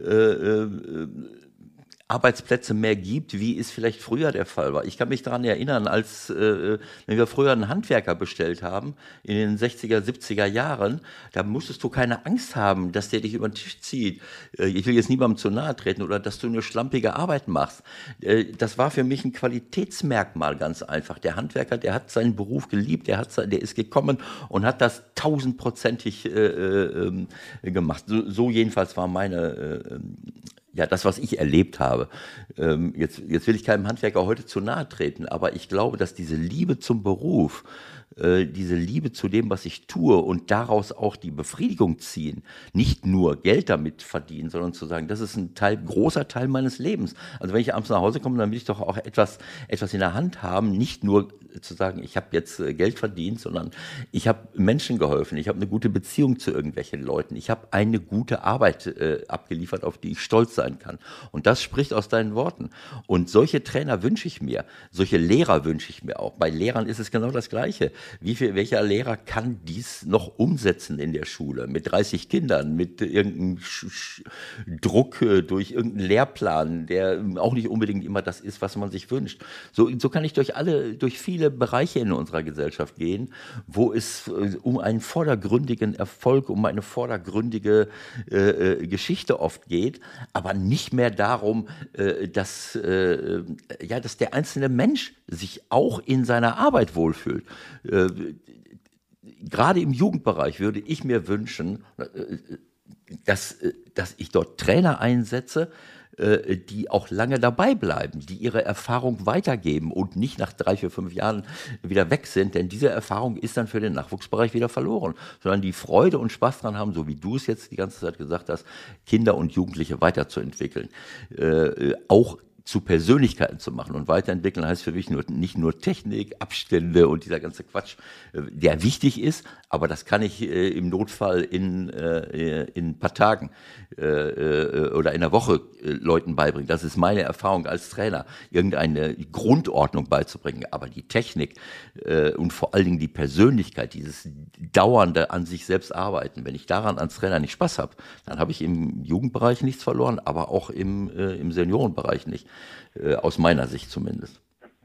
Speaker 3: Arbeitsplätze mehr gibt, wie es vielleicht früher der Fall war. Ich kann mich daran erinnern, als wenn wir früher einen Handwerker bestellt haben, in den 60er, 70er Jahren, da musstest du keine Angst haben, dass der dich über den Tisch zieht. Ich will jetzt niemandem zu nahe treten oder dass du eine schlampige Arbeit machst. Das war für mich ein Qualitätsmerkmal ganz einfach. Der Handwerker, der hat seinen Beruf geliebt, der ist gekommen und hat das 1000%ig gemacht. So jedenfalls war das, was ich erlebt habe. Jetzt will ich keinem Handwerker heute zu nahe treten, aber ich glaube, dass diese Liebe zum Beruf, diese Liebe zu dem, was ich tue und daraus auch die Befriedigung ziehen, nicht nur Geld damit verdienen, sondern zu sagen, das ist ein großer Teil meines Lebens. Also wenn ich abends nach Hause komme, dann will ich doch auch etwas in der Hand haben, nicht nur zu sagen, ich habe jetzt Geld verdient, sondern ich habe Menschen geholfen, ich habe eine gute Beziehung zu irgendwelchen Leuten, ich habe eine gute Arbeit abgeliefert, auf die ich stolz sein kann. Und das spricht aus deinen Worten. Und solche Trainer wünsche ich mir, solche Lehrer wünsche ich mir auch. Bei Lehrern ist es genau das Gleiche. Welcher Lehrer kann dies noch umsetzen in der Schule? Mit 30 Kindern, mit irgendeinem Druck durch irgendeinen Lehrplan, der auch nicht unbedingt immer das ist, was man sich wünscht. So kann ich durch viele Bereiche in unserer Gesellschaft gehen, wo es um einen vordergründigen Erfolg, um eine vordergründige Geschichte oft geht, aber nicht mehr darum, dass der einzelne Mensch sich auch in seiner Arbeit wohlfühlt. Gerade im Jugendbereich würde ich mir wünschen, dass ich dort Trainer einsetze, die auch lange dabei bleiben, die ihre Erfahrung weitergeben und nicht nach 3, 4, 5 Jahren wieder weg sind, denn diese Erfahrung ist dann für den Nachwuchsbereich wieder verloren, sondern die Freude und Spaß dran haben, so wie du es jetzt die ganze Zeit gesagt hast, Kinder und Jugendliche weiterzuentwickeln, auch zu Persönlichkeiten zu machen. Und weiterentwickeln heißt für mich nicht nur Technik, Abstände und dieser ganze Quatsch, der wichtig ist, aber das kann ich im Notfall in ein paar Tagen oder in einer Woche Leuten beibringen. Das ist meine Erfahrung als Trainer, irgendeine Grundordnung beizubringen. Aber die Technik und vor allen Dingen die Persönlichkeit, dieses dauernde an sich selbst arbeiten, wenn ich daran als Trainer nicht Spaß habe, dann habe ich im Jugendbereich nichts verloren, aber auch im Seniorenbereich nicht. Aus meiner Sicht zumindest.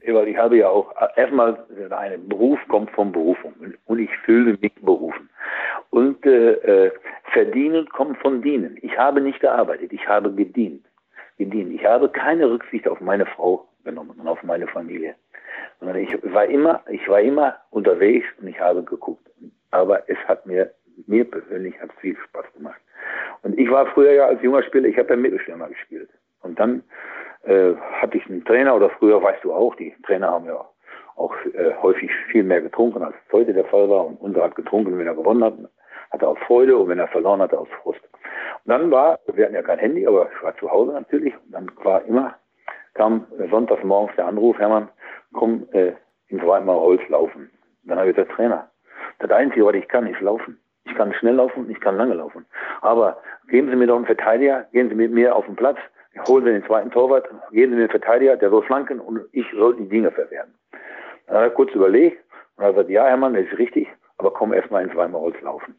Speaker 4: Ewald, ich habe ja auch, erstmal, ein Beruf kommt von Berufung und ich fühle mich berufen. Und verdienen kommt von dienen. Ich habe nicht gearbeitet, ich habe gedient. Ich habe keine Rücksicht auf meine Frau genommen und auf meine Familie. Sondern ich war immer unterwegs und ich habe geguckt. Aber es hat mir persönlich hat viel Spaß gemacht. Und ich war früher ja als junger Spieler, ich habe ja Mittelstürmer gespielt. Und dann hatte ich einen Trainer, oder früher, weißt du auch, die Trainer haben ja auch häufig viel mehr getrunken, als es heute der Fall war. Und unser hat getrunken, wenn er gewonnen hat, hatte er aus Freude, und wenn er verloren hatte, aus Frust. Und dann wir hatten ja kein Handy, aber ich war zu Hause natürlich. Und dann kam sonntags morgens der Anruf, Hermann, komm ins Weimar-Holz laufen. Dann habe ich gesagt, Trainer, das Einzige, was ich kann, ist laufen. Ich kann schnell laufen und ich kann lange laufen. Aber geben Sie mir doch einen Verteidiger, gehen Sie mit mir auf den Platz, holen Sie den zweiten Torwart, geben Sie mir einen Verteidiger, der soll flanken und ich soll die Dinge verwehren. Dann hat er kurz überlegt und hat gesagt, ja Hermann, das ist richtig, aber komm erst mal ins Weimar-Holz laufen.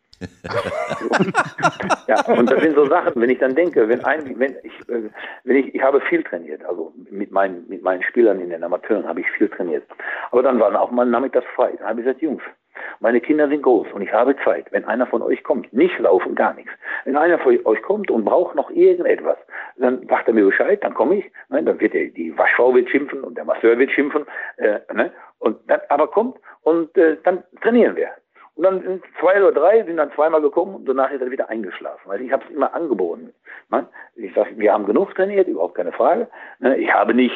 Speaker 4: Ja, und das sind so Sachen, wenn ich dann denke, ich habe viel trainiert, also mit meinen Spielern in den Amateuren habe ich viel trainiert. Aber dann war auch mal nachmittags frei. Dann habe ich gesagt, Jungs, meine Kinder sind groß und ich habe Zeit. Wenn einer von euch kommt, nicht laufen, gar nichts. Wenn einer von euch kommt und braucht noch irgendetwas, dann sagt er mir Bescheid, dann komme ich. Ne, dann wird die Waschfrau wird schimpfen und der Masseur wird schimpfen. Ne, und dann, aber kommt und dann trainieren wir. Und dann sind 2 oder 3, sind dann zweimal gekommen und danach ist er wieder eingeschlafen. Also ich habe es immer angeboten. Ich sage, wir haben genug trainiert, überhaupt keine Frage. Ich habe nicht,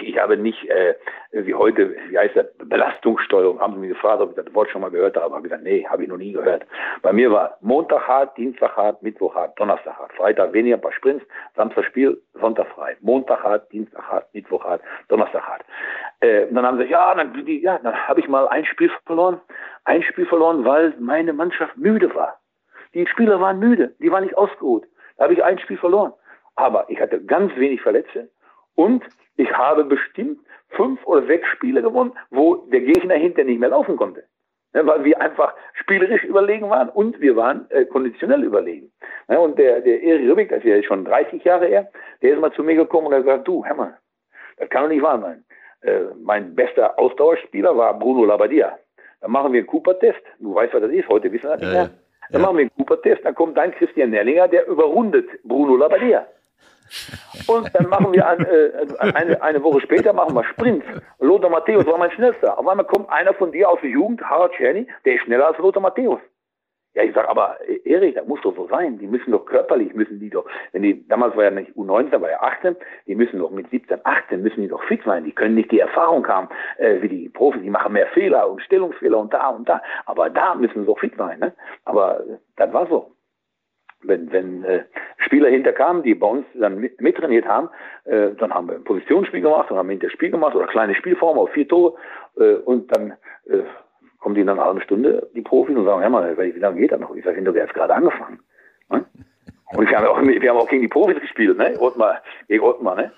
Speaker 4: wie heute, wie heißt das, Belastungssteuerung, haben sie mich gefragt, ob ich das Wort schon mal gehört habe. Habe ich gesagt, nee, habe ich noch nie gehört. Bei mir war Montag hart, Dienstag hart, Mittwoch hart, Donnerstag hart, Freitag weniger, ein paar Sprints, Samstag Spiel, Sonntag frei. Montag hart, Dienstag hart, Mittwoch hart, Donnerstag hart. Und dann haben sie gesagt, dann habe ich mal ein Spiel verloren, weil meine Mannschaft müde war. Die Spieler waren müde, die waren nicht ausgeruht. Da habe ich ein Spiel verloren. Aber ich hatte ganz wenig Verletzte und ich habe bestimmt 5 oder 6 Spiele gewonnen, wo der Gegner hinter nicht mehr laufen konnte. Ja, weil wir einfach spielerisch überlegen waren und wir waren konditionell überlegen. Ja, und der Erich Rübig, das ist ja schon 30 Jahre her, der ist mal zu mir gekommen und hat gesagt, du Hermann, das kann doch nicht wahr sein. Mein bester Ausdauerspieler war Bruno Labbadia. Dann machen wir einen Cooper-Test. Du weißt, was das ist. Heute wissen wir das nicht mehr. Dann machen wir einen Cooper-Test. Dann kommt dein Christian Nerlinger, der überrundet Bruno Labbadia. Und dann machen wir eine Woche später machen wir Sprints. Lothar Matthäus war mein Schnellster. Auf einmal kommt einer von dir aus der Jugend, Harald Czerny, der ist schneller als Lothar Matthäus. Ja, ich sag, aber Erich, das muss doch so sein. Die müssen doch körperlich, damals war ja nicht U19, da war ja 18, die müssen doch mit 17, 18 müssen die doch fit sein. Die können nicht die Erfahrung haben, wie die Profis, die machen mehr Fehler und Stellungsfehler und da und da. Aber da müssen sie doch fit sein, ne? Aber das war so. Wenn Spieler hinterkamen, die bei uns dann mittrainiert haben, dann haben wir ein Positionsspiel gemacht, dann haben wir Hinterspiel gemacht oder kleine Spielformen auf 4 Tore und dann kommen die dann eine halbe Stunde, die Profis, und sagen, ja mal, wie lange geht das noch? Ich sage, du hast erst gerade angefangen. Ne? Und wir haben auch gegen die Profis gespielt, ne? Gegen Ottmar, ne?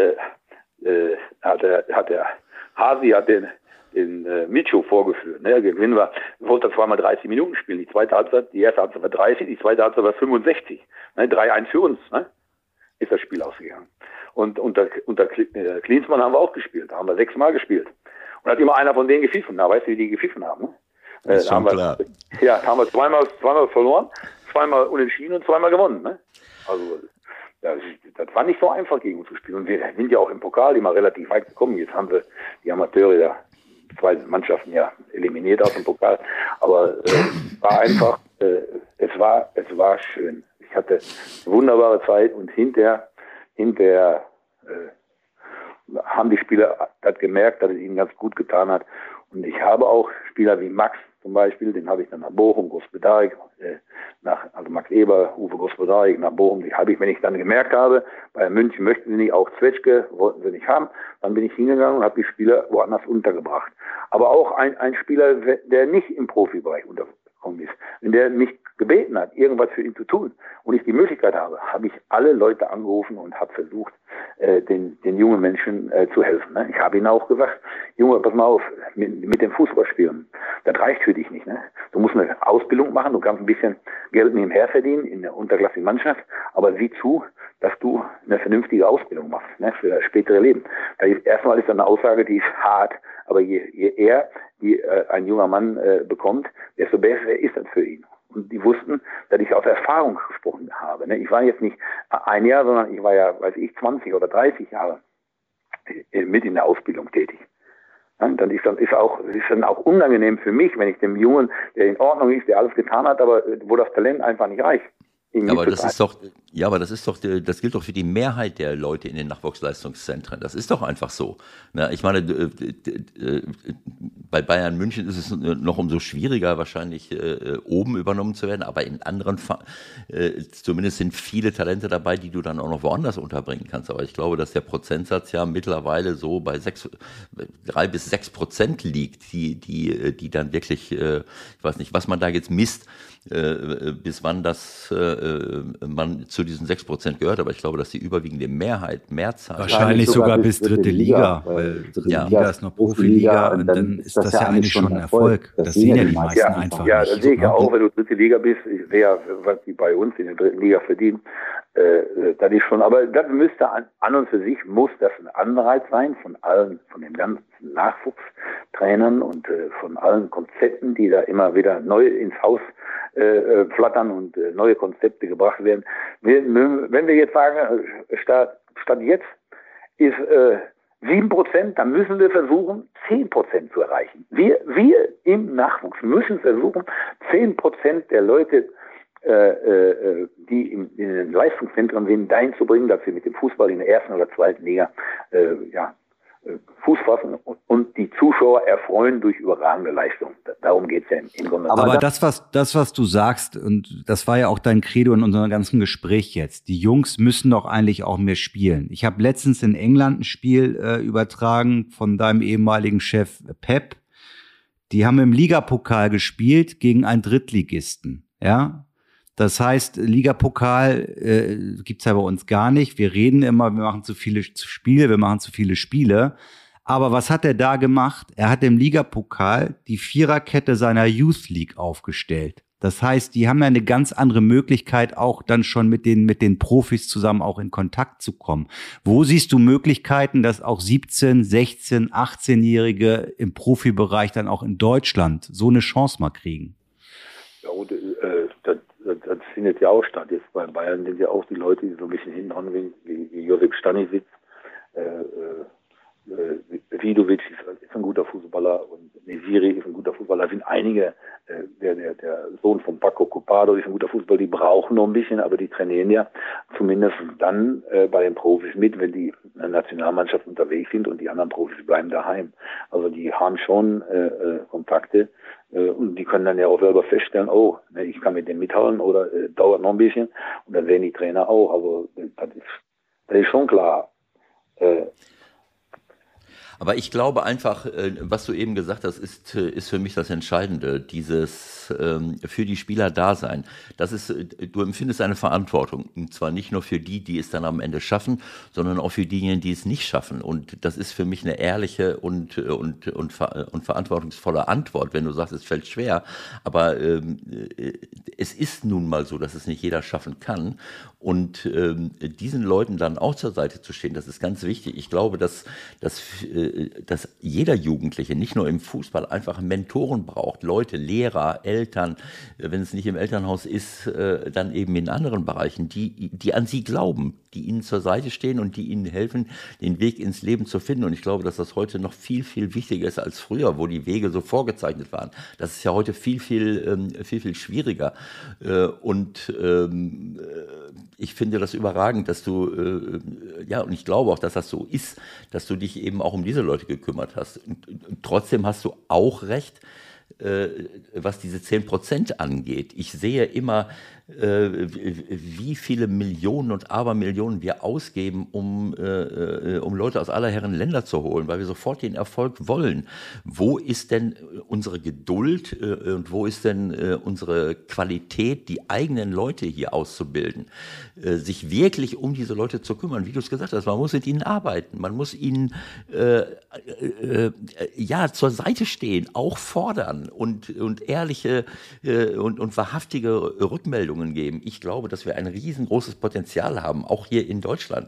Speaker 4: Hat der Hasi den Micho vorgeführt. Ne? Gewinn war, wollte zweimal 30 Minuten spielen. Die erste Halbzeit war 30, die zweite Halbzeit war 65. Ne? 3-1 für uns, ne? Ist das Spiel ausgegangen. Und unter Klinsmann haben wir auch gespielt. Da haben wir 6-mal gespielt. Und hat immer einer von denen gepfiffen. Da weißt du, wie die gepfiffen haben. Ne?
Speaker 2: Das ist schon klar.
Speaker 4: Ja, da haben wir zweimal verloren, 2-mal unentschieden und 2-mal gewonnen. Ne? Also das war nicht so einfach, gegen uns zu spielen. Und wir sind ja auch im Pokal immer relativ weit gekommen. Jetzt haben wir die Amateure da 2 Mannschaften ja eliminiert aus dem Pokal. Aber war einfach, es war schön. Ich hatte eine wunderbare Zeit und hinterher haben die Spieler das gemerkt, dass es ihnen ganz gut getan hat. Und ich habe auch Spieler wie Max zum Beispiel, den habe ich dann nach Bochum, Gospodarik, also Max Eber, Uwe Gospodarik nach Bochum, die habe ich, wenn ich dann gemerkt habe, bei München möchten sie nicht, auch Zwetschke wollten sie nicht haben, dann bin ich hingegangen und habe die Spieler woanders untergebracht. Aber auch ein Spieler, der nicht im Profibereich untergekommen ist, wenn der mich gebeten hat, irgendwas für ihn zu tun und ich die Möglichkeit habe ich alle Leute angerufen und habe versucht, den jungen Menschen zu helfen. Ne? Ich habe ihnen auch gesagt, Junge, pass mal auf, mit dem Fußballspielen, das reicht für dich nicht. Ne? Du musst eine Ausbildung machen, du kannst ein bisschen Geld nebenher verdienen in der unterklassigen Mannschaft, aber sieh zu, dass du eine vernünftige Ausbildung machst, ne, für das spätere Leben. Erstmal ist das eine Aussage, die ist hart, aber je eher ein junger Mann bekommt, desto besser ist das für ihn. Und die wussten, dass ich aus Erfahrung gesprochen habe. Ne? Ich war jetzt nicht ein Jahr, sondern ich war ja, 20 oder 30 Jahre mit in der Ausbildung tätig. Ja, dann ist dann auch unangenehm für mich, wenn ich dem Jungen, der in Ordnung ist, der alles getan hat, aber wo das Talent einfach nicht reicht.
Speaker 3: Aber das gilt doch für die Mehrheit der Leute in den Nachwuchsleistungszentren. Das ist doch einfach so. Na, ich meine, bei Bayern München ist es noch umso schwieriger, wahrscheinlich oben übernommen zu werden, aber in anderen, zumindest sind viele Talente dabei, die du dann auch noch woanders unterbringen kannst. Aber ich glaube, dass der Prozentsatz ja mittlerweile so bei 3-6% liegt, die dann wirklich, ich weiß nicht, was man da jetzt misst, bis wann man zu diesen 6% gehört, aber ich glaube, dass die überwiegende Mehrzahl.
Speaker 2: Wahrscheinlich sogar bis dritte Liga, weil dritte Liga ist noch Profiliga und dann ist das ja eigentlich schon ein Erfolg. Das sehen ja die meisten einfach
Speaker 4: ja,
Speaker 2: nicht.
Speaker 4: Ja, das sehe ich ja auch, wenn du dritte Liga bist. Ich sehe ja, was die bei uns in der dritten Liga verdienen. Das ist schon, aber das müsste an und für sich muss das ein Anreiz sein von den ganzen Nachwuchstrainern und von allen Konzepten, die da immer wieder neu ins Haus flattern und neue Konzepte gebracht werden. Wenn wir jetzt sagen, statt jetzt ist 7%, dann müssen wir versuchen, 10% zu erreichen. Wir im Nachwuchs müssen versuchen, 10% der Leute, die in den Leistungszentren sind, dahin zu bringen, dass sie mit dem Fußball in der ersten oder zweiten Liga Fuß fassen und die Zuschauer erfreuen durch überragende Leistung. Darum geht es ja im Grunde.
Speaker 2: Aber das, was du sagst, und das war ja auch dein Credo in unserem ganzen Gespräch jetzt, die Jungs müssen doch eigentlich auch mehr spielen. Ich habe letztens in England ein Spiel übertragen von deinem ehemaligen Chef Pep. Die haben im Ligapokal gespielt gegen einen Drittligisten, ja. Das heißt, Ligapokal gibt's ja bei uns gar nicht. Wir reden immer, wir machen zu viele Spiele. Aber was hat er da gemacht? Er hat im Ligapokal die Viererkette seiner Youth League aufgestellt. Das heißt, die haben ja eine ganz andere Möglichkeit, auch dann schon mit den Profis zusammen auch in Kontakt zu kommen. Wo siehst du Möglichkeiten, dass auch 17-, 16-, 18-Jährige im Profibereich dann auch in Deutschland so eine Chance mal kriegen?
Speaker 4: Ja, und das findet ja auch statt. Jetzt bei Bayern sind ja auch die Leute, die so ein bisschen hinten dran sind, wie Josip Stanisic, Vidovic ist ein guter Fußballer und Nesiri ist ein guter Fußballer. Da sind einige, der Sohn von Paco Copado ist ein guter Fußballer, die brauchen noch ein bisschen, aber die trainieren ja zumindest dann bei den Profis mit, wenn die Nationalmannschaft unterwegs sind und die anderen Profis bleiben daheim. Also die haben schon Kontakte und die können dann ja auch selber feststellen, oh, ne, ich kann mit dem mithalten oder dauert noch ein bisschen und dann sehen die Trainer auch, aber das ist schon klar.
Speaker 3: Aber ich glaube einfach, was du eben gesagt hast, ist für mich das Entscheidende, dieses für die Spieler da sein. Du empfindest eine Verantwortung, und zwar nicht nur für die es dann am Ende schaffen, sondern auch für diejenigen, die es nicht schaffen. Und das ist für mich eine ehrliche und verantwortungsvolle Antwort, wenn du sagst, es fällt schwer. Aber es ist nun mal so, dass es nicht jeder schaffen kann. Und diesen Leuten dann auch zur Seite zu stehen, das ist ganz wichtig. Ich glaube, dass jeder Jugendliche, nicht nur im Fußball, einfach Mentoren braucht. Leute, Lehrer, Eltern, wenn es nicht im Elternhaus ist, dann eben in anderen Bereichen, die an sie glauben, die ihnen zur Seite stehen und die ihnen helfen, den Weg ins Leben zu finden. Und ich glaube, dass das heute noch viel, viel wichtiger ist als früher, wo die Wege so vorgezeichnet waren. Das ist ja heute viel, viel schwieriger. Und ich finde das überragend, dass du, und ich glaube auch, dass das so ist, dass du dich eben auch um diese Leute gekümmert hast. Und trotzdem hast du auch recht, was diese 10% angeht. Ich sehe immer, wie viele Millionen und Abermillionen wir ausgeben, um Leute aus aller Herren Länder zu holen, weil wir sofort den Erfolg wollen. Wo ist denn unsere Geduld und wo ist denn unsere Qualität, die eigenen Leute hier auszubilden? Sich wirklich um diese Leute zu kümmern, wie du es gesagt hast, man muss mit ihnen arbeiten, man muss ihnen zur Seite stehen, auch fordern und ehrliche und wahrhaftige Rückmeldungen Voraussetzungen geben. Ich glaube, dass wir ein riesengroßes Potenzial haben, auch hier in Deutschland.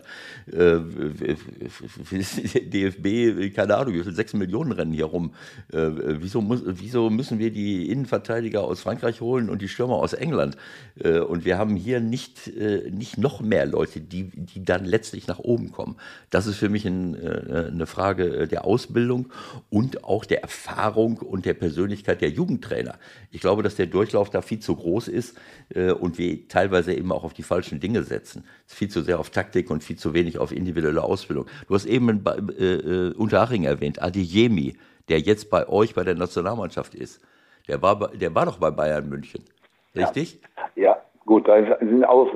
Speaker 3: DFB, keine Ahnung, wie viel 6 Millionen rennen hier rum. Wieso müssen wir die Innenverteidiger aus Frankreich holen und die Stürmer aus England? Und wir haben hier nicht noch mehr Leute, die dann letztlich nach oben kommen. Das ist für mich eine Frage der Ausbildung und auch der Erfahrung und der Persönlichkeit der Jugendtrainer. Ich glaube, dass der Durchlauf da viel zu groß ist und wir teilweise eben auch auf die falschen Dinge setzen. Es ist viel zu sehr auf Taktik und viel zu wenig auf individuelle Ausbildung. Du hast eben Unterhaching erwähnt, Adeyemi, der jetzt bei euch bei der Nationalmannschaft ist. Der war doch bei Bayern München, richtig?
Speaker 4: Ja, gut, da sind auch,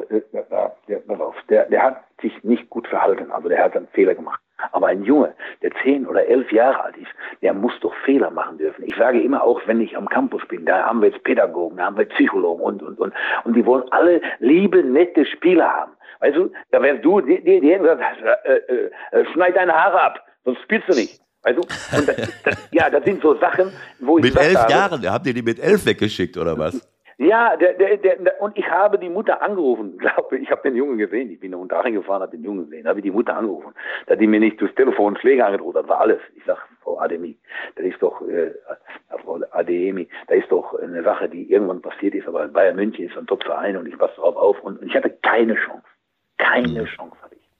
Speaker 4: der hat sich nicht gut verhalten, also der hat einen Fehler gemacht. Aber ein Junge, der 10 oder 11 Jahre alt ist, der muss doch Fehler machen dürfen. Ich sage immer auch, wenn ich am Campus bin, da haben wir jetzt Pädagogen, da haben wir Psychologen und die wollen alle liebe, nette Spieler haben. Weißt du, da wärst du, die hätten gesagt, schneid deine Haare ab, sonst spielst du nicht. Weißt du? Und das sind so Sachen, wo ich
Speaker 3: mit 11 Jahren, habt ihr die mit 11 weggeschickt oder was?
Speaker 4: Ja, und ich habe die Mutter angerufen. Ich habe den Jungen gesehen. Ich bin nach Unterhaching gefahren, habe den Jungen gesehen. Habe ich die Mutter angerufen. Da hat die mir nicht durchs Telefon Schläge angedroht. Das war alles. Ich sag, Frau Adeyemi, das ist doch, Frau Adeyemi, da ist doch eine Sache, die irgendwann passiert ist. Aber Bayern München ist ein Top-Verein und ich passe drauf auf. Und ich hatte keine Chance. Keine Chance hatte ich.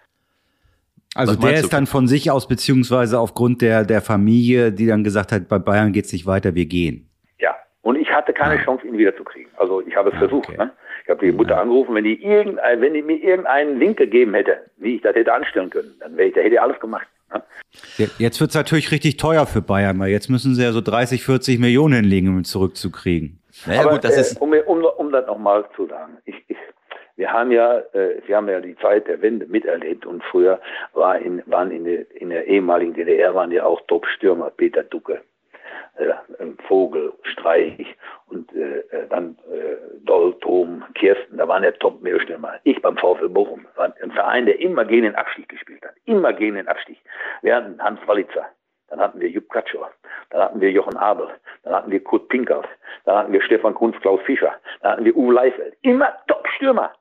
Speaker 2: Also der ist dann von sich aus, beziehungsweise aufgrund der Familie, die dann gesagt hat, bei Bayern geht's nicht weiter, wir gehen.
Speaker 4: Und ich hatte keine Chance, ihn wiederzukriegen. Also ich habe es versucht. Okay. Ne? Ich habe die Mutter angerufen, wenn die mir irgendeinen Link gegeben hätte, wie ich das hätte anstellen können, dann hätte ich alles gemacht. Ne?
Speaker 2: Jetzt wird's natürlich richtig teuer für Bayern, weil jetzt müssen sie ja so 30, 40 Millionen hinlegen, um ihn zurückzukriegen.
Speaker 3: Naja,
Speaker 4: aber
Speaker 3: gut, das ist
Speaker 4: um das nochmal zu sagen. Wir haben ja die Zeit der Wende miterlebt und früher waren in der ehemaligen DDR waren ja auch Top-Stürmer, Peter Ducke. Vogel, Streich und dann Doll, Thom, Kirsten, da waren ja Top-Mittelstürmer. Ich beim VfL Bochum, war ein Verein, der immer gegen den Abstieg gespielt hat. Immer gegen den Abstieg. Wir hatten Hans Walitzer, dann hatten wir Jupp Katschor, dann hatten wir Jochen Abel, dann hatten wir Kurt Pinkers, dann hatten wir Stefan Kunz, Klaus Fischer, dann hatten wir Uwe Leifeld. Immer Top-Stürmer.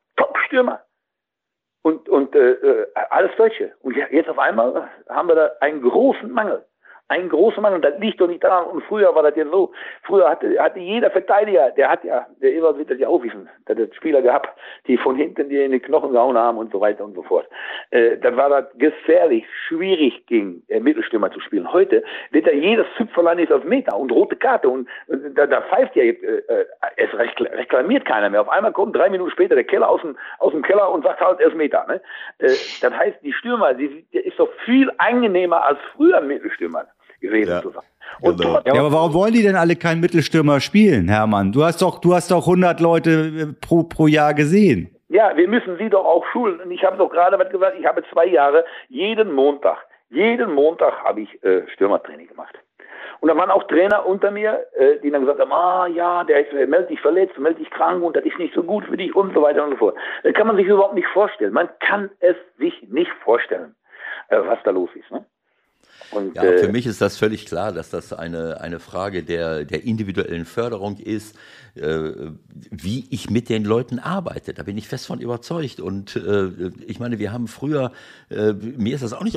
Speaker 4: Und alles Deutsche. Und jetzt auf einmal haben wir da einen großen Mangel. Ein großer Mann, und das liegt doch nicht daran. Und früher war das ja so. Früher hatte jeder Verteidiger, der Ewald wird das ja auch wissen, der hat Spieler gehabt, die von hinten dir in die Knochen gehauen haben und so weiter und so fort. Dann war das gefährlich, schwierig gegen Mittelstürmer zu spielen. Heute wird ja jedes Züpferlein ist auf Meter und rote Karte und da pfeift ja es reklamiert keiner mehr. Auf einmal kommt 3 Minuten später der Keller aus dem Keller und sagt halt 11 Meter. Ne? Das heißt, die Stürmer, der ist doch viel angenehmer als früher Mittelstürmer gewesen zu sein.
Speaker 3: Genau.
Speaker 2: Ja, aber warum wollen die denn alle keinen Mittelstürmer spielen, Hermann? Du hast doch 100 Leute pro Jahr gesehen.
Speaker 4: Ja, wir müssen sie doch auch schulen. Und ich habe doch gerade was gesagt, ich habe 2 Jahre, jeden Montag habe ich Stürmertraining gemacht. Und da waren auch Trainer unter mir, die dann gesagt haben, der meldet dich verletzt, meldet dich krank und das ist nicht so gut für dich und so weiter und so fort. Das kann man sich überhaupt nicht vorstellen. Man kann es sich nicht vorstellen, was da los ist. Ne? Und,
Speaker 3: ja, für mich ist das völlig klar, dass das eine Frage der individuellen Förderung ist, wie ich mit den Leuten arbeite. Da bin ich fest von überzeugt. Und ich meine, wir haben früher, mir ist das auch nicht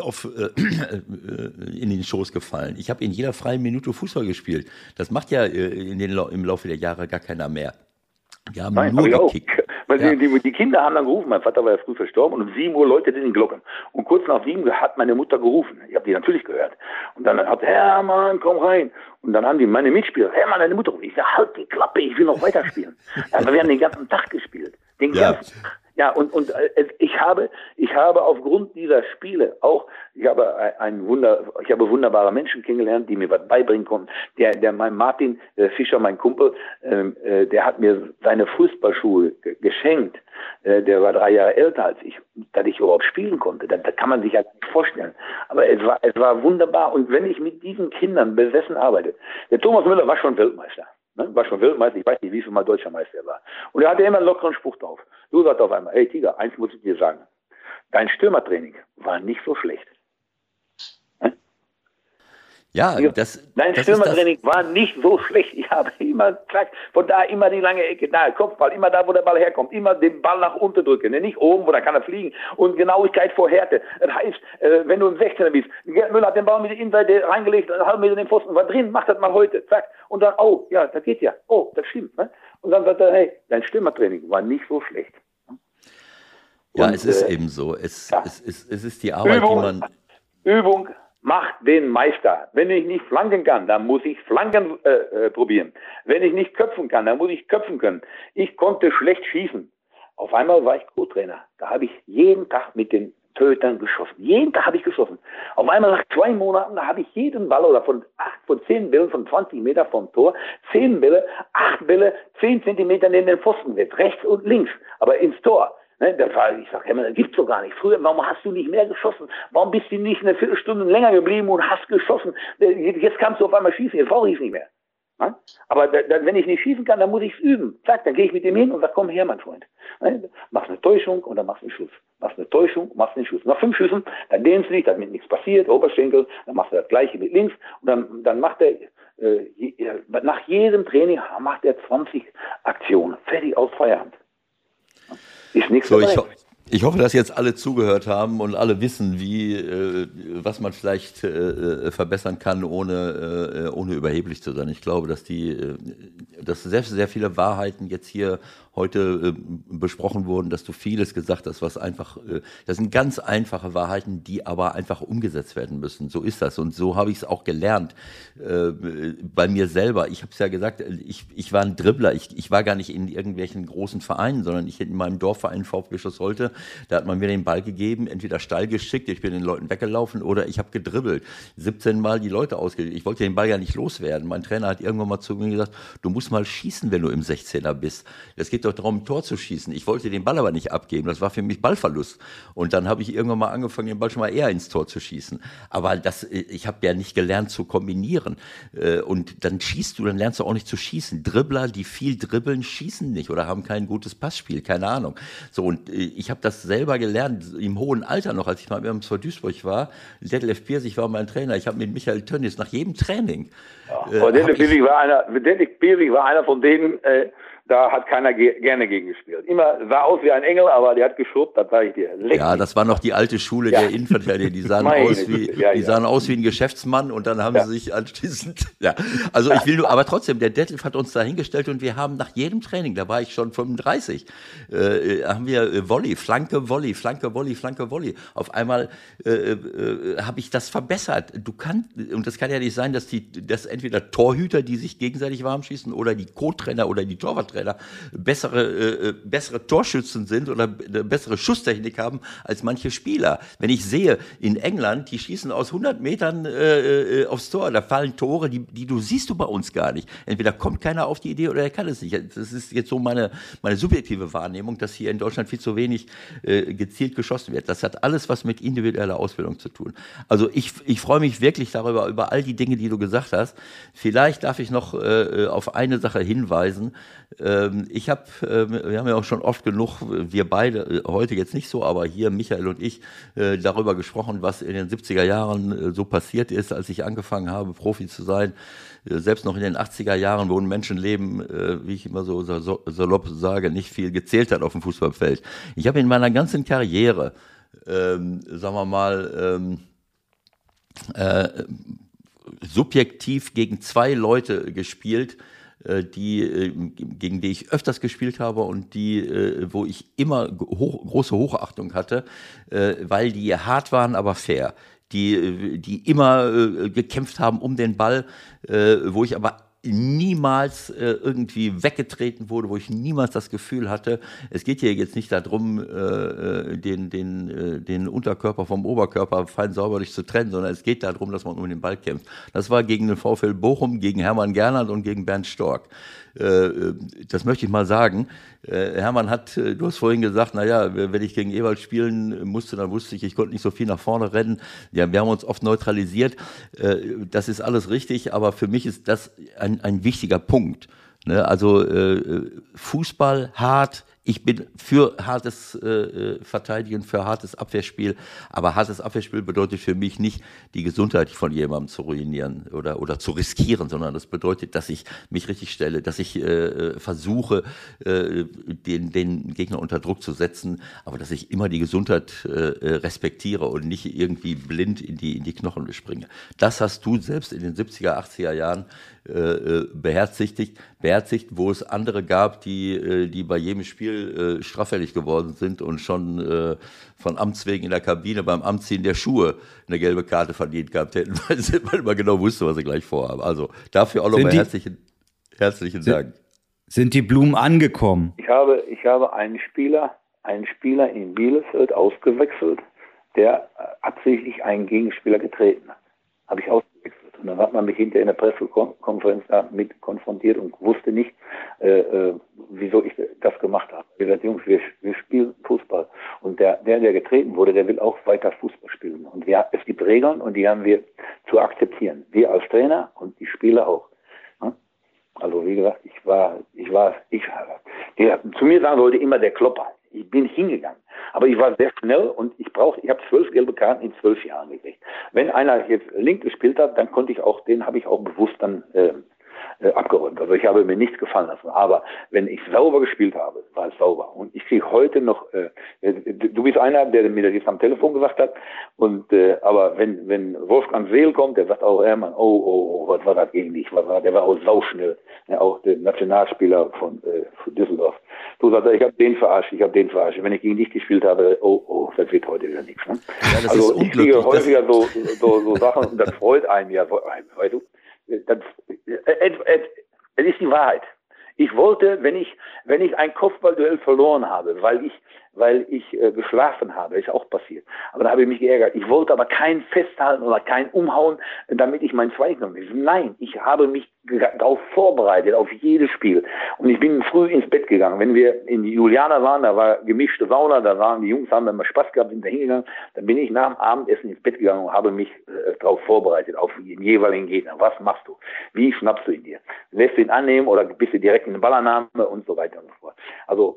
Speaker 3: in den Schoß gefallen. Ich habe in jeder freien Minute Fußball gespielt. Das macht ja im Laufe der Jahre gar keiner mehr. Wir haben nur gekickt.
Speaker 4: Weil die Kinder haben dann gerufen, mein Vater war ja früh verstorben und um 7 Uhr läutete die Glocken. Und kurz nach 7 hat meine Mutter gerufen. Ich habe die natürlich gehört. Und dann hat Hermann, komm rein. Und dann haben die meine Mitspieler, Hermann, deine Mutter gerufen. Ich sage, halt die Klappe, ich will noch weiterspielen. Aber wir haben den ganzen Tag gespielt. Den ganzen Tag. Ja, und ich habe aufgrund dieser Spiele auch, ich habe wunderbare Menschen kennengelernt, die mir was beibringen konnten. Mein Martin Fischer, mein Kumpel, der hat mir seine Fußballschuhe geschenkt. Der war 3 Jahre älter als ich, dass ich überhaupt spielen konnte. Das kann man sich ja nicht vorstellen. Aber es war wunderbar. Und wenn ich mit diesen Kindern besessen arbeite, der Thomas Müller war schon Weltmeister. Ne? War schon Weltmeister, ich weiß nicht, wie viel Mal deutscher Meister er war. Und er hatte immer einen lockeren Spruch drauf. Du sagst auf einmal, hey Tiger, eins muss ich dir sagen. Dein Stürmertraining war nicht so schlecht.
Speaker 3: Ja,
Speaker 4: Dein Stürmertraining war nicht so schlecht. Ich habe immer, von da immer die lange Ecke, Kopfball, immer da, wo der Ball herkommt, immer den Ball nach unten drücken, nicht oben, wo da kann er fliegen. Und Genauigkeit vor Härte. Das heißt, wenn du ein 16er bist, Gerd Müller hat den Ball mit der Innenseite reingelegt, einen halben Meter in den Pfosten, war drin, mach das mal heute, zack. Und dann, oh, ja, das geht ja, oh, das stimmt. Ne? Und dann sagt er, hey, dein Stürmertraining war nicht so schlecht.
Speaker 3: Ja,
Speaker 4: und,
Speaker 3: es ist eben so. Es ist die Arbeit, die man...
Speaker 4: Übung macht den Meister. Wenn ich nicht flanken kann, dann muss ich Flanken probieren. Wenn ich nicht köpfen kann, dann muss ich köpfen können. Ich konnte schlecht schießen. Auf einmal war ich Co-Trainer. Da habe ich jeden Tag mit den Tötern geschossen. Jeden Tag habe ich geschossen. Auf einmal nach 2 Monaten, da habe ich jeden Ball oder von 10 Bällen von 20 Meter vom Tor, 10 Bälle, 8 Bälle, 10 Zentimeter neben den Pfosten mit, rechts und links, aber ins Tor. Ne, ich sage, das gibt's doch gar nicht. Früher, warum hast du nicht mehr geschossen? Warum bist du nicht eine Viertelstunde länger geblieben und hast geschossen? Jetzt kannst du auf einmal schießen, jetzt brauche ich es nicht mehr. Ne? Aber wenn ich nicht schießen kann, dann muss ich es üben. Zack, dann gehe ich mit dem hin und sage, komm her, mein Freund. Ne? Machst eine Täuschung und dann machst du einen Schuss. Machst eine Täuschung, machst einen Schuss. Nach 5 Schüssen, dann dehnst du dich, damit nichts passiert, Oberschenkel, dann machst du das Gleiche mit links und dann macht er nach jedem Training macht er 20 Aktionen. Fertig, aus Feierabend. Ist nichts
Speaker 3: so, ich hoffe, dass jetzt alle zugehört haben und alle wissen, was man vielleicht verbessern kann, ohne überheblich zu sein. Ich glaube, dass sehr, sehr viele Wahrheiten jetzt hier heute besprochen wurden, dass du vieles gesagt hast, was einfach, das sind ganz einfache Wahrheiten, die aber einfach umgesetzt werden müssen. So ist das und so habe ich es auch gelernt bei mir selber. Ich habe es ja gesagt, ich war ein Dribbler, ich war gar nicht in irgendwelchen großen Vereinen, sondern ich in meinem Dorfverein VfB Schlossholte, da hat man mir den Ball gegeben, entweder Stall geschickt, ich bin den Leuten weggelaufen oder ich habe gedribbelt. 17 Mal die Leute ausgelegt. Ich wollte den Ball ja nicht loswerden. Mein Trainer hat irgendwann mal zu mir gesagt, du musst mal schießen, wenn du im 16er bist. Das geht doch darum, ein Tor zu schießen. Ich wollte den Ball aber nicht abgeben. Das war für mich Ballverlust. Und dann habe ich irgendwann mal angefangen, den Ball schon mal eher ins Tor zu schießen. Aber ich habe ja nicht gelernt zu kombinieren. Und dann lernst du auch nicht zu schießen. Dribbler, die viel dribbeln, schießen nicht oder haben kein gutes Passspiel. Keine Ahnung. So, und ich habe das selber gelernt, im hohen Alter noch, als ich mal beim SV Duisburg war. Detlef Piersig war mein Trainer. Ich habe mit Michael Tönnies nach jedem Training...
Speaker 4: Detlef Piersig war einer von denen... Da hat keiner gerne gegen gespielt. Immer sah aus wie ein Engel, aber der hat geschrubbt, das sage ich dir.
Speaker 3: Ja, das war noch die alte Schule der Innenverteidiger. Die sahen aus wie ein Geschäftsmann und dann haben sie sich anschließend, also aber trotzdem, der Detlef hat uns da hingestellt und wir haben nach jedem Training, da war ich schon 35, haben wir Volley, Flanke, Volley, Flanke, Volley, Flanke, Volley. Auf einmal habe ich das verbessert. Und das kann ja nicht sein, dass entweder Torhüter, die sich gegenseitig warm schießen oder die Co-Trainer oder die Torwarttrainer bessere Torschützen sind oder eine bessere Schusstechnik haben als manche Spieler. Wenn ich sehe, in England, die schießen aus 100 Metern aufs Tor, da fallen Tore, die siehst du bei uns gar nicht. Entweder kommt keiner auf die Idee oder er kann es nicht. Das ist jetzt so meine subjektive Wahrnehmung, dass hier in Deutschland viel zu wenig gezielt geschossen wird. Das hat alles was mit individueller Ausbildung zu tun. Also ich freue mich wirklich darüber, über all die Dinge, die du gesagt hast. Vielleicht darf ich noch auf eine Sache hinweisen. Wir haben ja auch schon oft genug, wir beide, heute jetzt nicht so, aber hier Michael und ich, darüber gesprochen, was in den 70er Jahren so passiert ist, als ich angefangen habe, Profi zu sein. Selbst noch in den 80er Jahren, wo ein Menschenleben, wie ich immer so salopp sage, nicht viel gezählt hat auf dem Fußballfeld. Ich habe in meiner ganzen Karriere, sagen wir mal, subjektiv gegen 2 Leute gespielt, gegen die ich öfters gespielt habe und wo ich immer große Hochachtung hatte, weil die hart waren, aber fair. Die immer gekämpft haben um den Ball, wo ich aber niemals irgendwie weggetreten wurde, wo ich niemals das Gefühl hatte, es geht hier jetzt nicht darum, den Unterkörper vom Oberkörper fein säuberlich zu trennen, sondern es geht darum, dass man um den Ball kämpft. Das war gegen den VfL Bochum, gegen Hermann Gernand und gegen Bernd Stork. Das möchte ich mal sagen. Hermann du hast vorhin gesagt, wenn ich gegen Ewald spielen musste, dann wusste ich konnte nicht so viel nach vorne rennen. Ja, wir haben uns oft neutralisiert. Das ist alles richtig, aber für mich ist das ein wichtiger Punkt. Ne? Also Fußball hart, ich bin für hartes Verteidigen, für hartes Abwehrspiel, aber hartes Abwehrspiel bedeutet für mich nicht, die Gesundheit von jemandem zu ruinieren oder zu riskieren, sondern das bedeutet, dass ich mich richtig stelle, dass ich versuche, den Gegner unter Druck zu setzen, aber dass ich immer die Gesundheit respektiere und nicht irgendwie blind in die Knochen springe. Das hast du selbst in den 70er, 80er Jahren beherzigt, wo es andere gab, die bei jedem Spiel straffällig geworden sind und schon von Amts wegen in der Kabine beim Anziehen der Schuhe eine gelbe Karte verdient gehabt hätten, weil man genau wusste, was sie gleich vorhaben. Also dafür auch nochmal herzlichen Dank.
Speaker 2: Sind die Blumen angekommen?
Speaker 4: Ich habe einen Spieler in Bielefeld ausgewechselt, der absichtlich einen Gegenspieler getreten hat. Habe ich ausgewechselt. Und dann hat man mich hinterher in der Pressekonferenz damit konfrontiert und wusste nicht, wieso ich das gemacht habe. Ich gesagt, Jungs, wir spielen Fußball. Und der getreten wurde, der will auch weiter Fußball spielen. Und es gibt Regeln und die haben wir zu akzeptieren. Wir als Trainer und die Spieler auch. Also wie gesagt, zu mir sagen Leute immer der Klopper. Ich bin hingegangen. Aber ich war sehr schnell und ich habe 12 gelbe Karten in 12 Jahren gekriegt. Wenn einer jetzt links gespielt hat, dann den habe ich auch bewusst dann abgeräumt. Also ich habe mir nichts gefallen lassen. Aber wenn ich sauber gespielt habe, war es sauber. Und ich kriege heute noch, du bist einer, der mir das jetzt am Telefon gesagt hat. Aber wenn Wolfgang Seel kommt, der sagt auch, Hermann, was war das gegen dich? Der war auch sauschnell. Ja, auch der Nationalspieler von Düsseldorf. Du sagst, ich habe den verarscht. Wenn ich gegen dich gespielt habe, das wird heute wieder nichts. Ne?
Speaker 3: Ja,
Speaker 4: also ich kriege häufiger so Sachen und das freut einen ja, weißt du. Es ist die Wahrheit. Ich wollte, wenn ich ein Kopfballduell verloren habe, weil ich geschlafen habe, ist auch passiert. Aber da habe ich mich geärgert. Ich wollte aber kein Festhalten oder kein Umhauen, damit ich meinen Zweig noch nicht. Nein, ich habe mich darauf vorbereitet, auf jedes Spiel. Und ich bin früh ins Bett gegangen. Wenn wir in die Julianer waren, da war gemischte Sauna, die Jungs haben immer Spaß gehabt, sind da hingegangen. Dann bin ich nach dem Abendessen ins Bett gegangen und habe mich darauf vorbereitet, auf den jeweiligen Gegner. Was machst du? Wie schnappst du ihn dir? Lässt du ihn annehmen oder bist du direkt in den Ballannahme und so weiter und so fort. Also,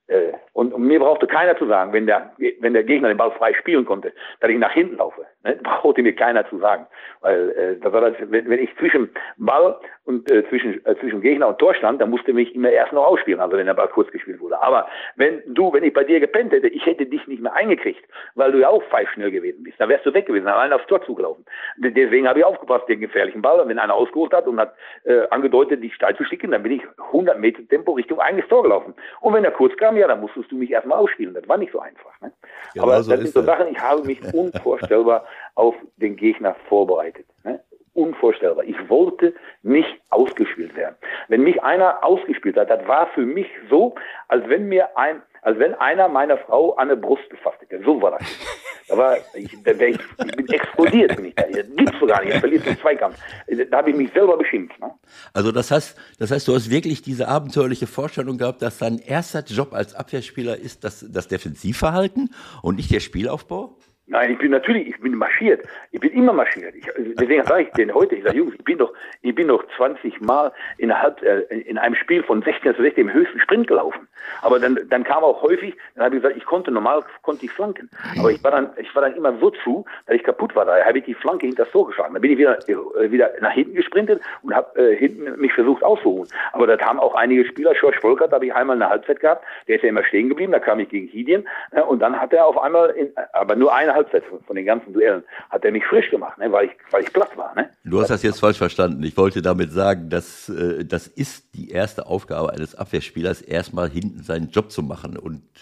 Speaker 4: und mir brauchte keiner zu sagen, wenn der Gegner den Ball frei spielen konnte, dass ich nach hinten laufe. Ne? Brauchte mir keiner zu sagen. Weil wenn ich zwischen Ball und zwischen Gegner und Tor stand, dann musste mich immer erst noch ausspielen, also wenn der Ball kurz gespielt wurde. Aber wenn ich bei dir gepennt hätte, ich hätte dich nicht mehr eingekriegt, weil du ja auch pfeifschnell gewesen bist. Dann wärst du weg gewesen, allein aufs Tor zugelaufen. Deswegen habe ich aufgepasst, den gefährlichen Ball. Und wenn einer ausgeholt hat und hat angedeutet, dich steil zu schicken, dann bin ich 100 Meter Tempo Richtung eigenes Tor gelaufen. Und wenn er kurz kam, ja, dann musstest du mich erstmal ausspielen. Das war nicht so einfach. Ne?
Speaker 3: Ja,
Speaker 4: aber das sind so Sachen, ich habe mich unvorstellbar auf den Gegner vorbereitet. Ne? Unvorstellbar. Ich wollte nicht ausgespielt werden. Wenn mich einer ausgespielt hat, das war für mich so, als wenn einer meiner Frau an der Brust gefasst hätte. So war das. Ich bin explodiert, bin ich da. Das gibt's so gar nicht. Ich verliere den Zweikampf. Da habe ich mich selber beschimpft. Ne?
Speaker 3: Also das heißt, du hast wirklich diese abenteuerliche Vorstellung gehabt, dass dein erster Job als Abwehrspieler ist das Defensivverhalten und nicht der Spielaufbau?
Speaker 4: Nein, ich bin marschiert. Ich bin immer marschiert. Deswegen sage ich denen heute, ich sage, Jungs, ich bin noch 20 Mal in einem Spiel von 16 zu 16 im höchsten Sprint gelaufen. Aber dann kam auch häufig, dann habe ich gesagt, ich konnte ich flanken. Aber ich war dann immer so zu, dass ich kaputt war. Da habe ich die Flanke hinter das Tor geschlagen. Dann bin ich wieder nach hinten gesprintet und habe hinten mich versucht auszuruhen. Aber da haben auch einige Spieler, Schorsch Volkert, da habe ich einmal eine Halbzeit gehabt, der ist ja immer stehen geblieben, da kam ich gegen Hidien und dann hat er auf einmal, aber nur eine Halbzeit von den ganzen Duellen, hat er mich frisch gemacht, ne, weil ich platt war. Ne?
Speaker 3: Du hast das jetzt falsch verstanden. Ich wollte damit sagen, dass das ist die erste Aufgabe eines Abwehrspielers, erstmal hinten seinen Job zu machen.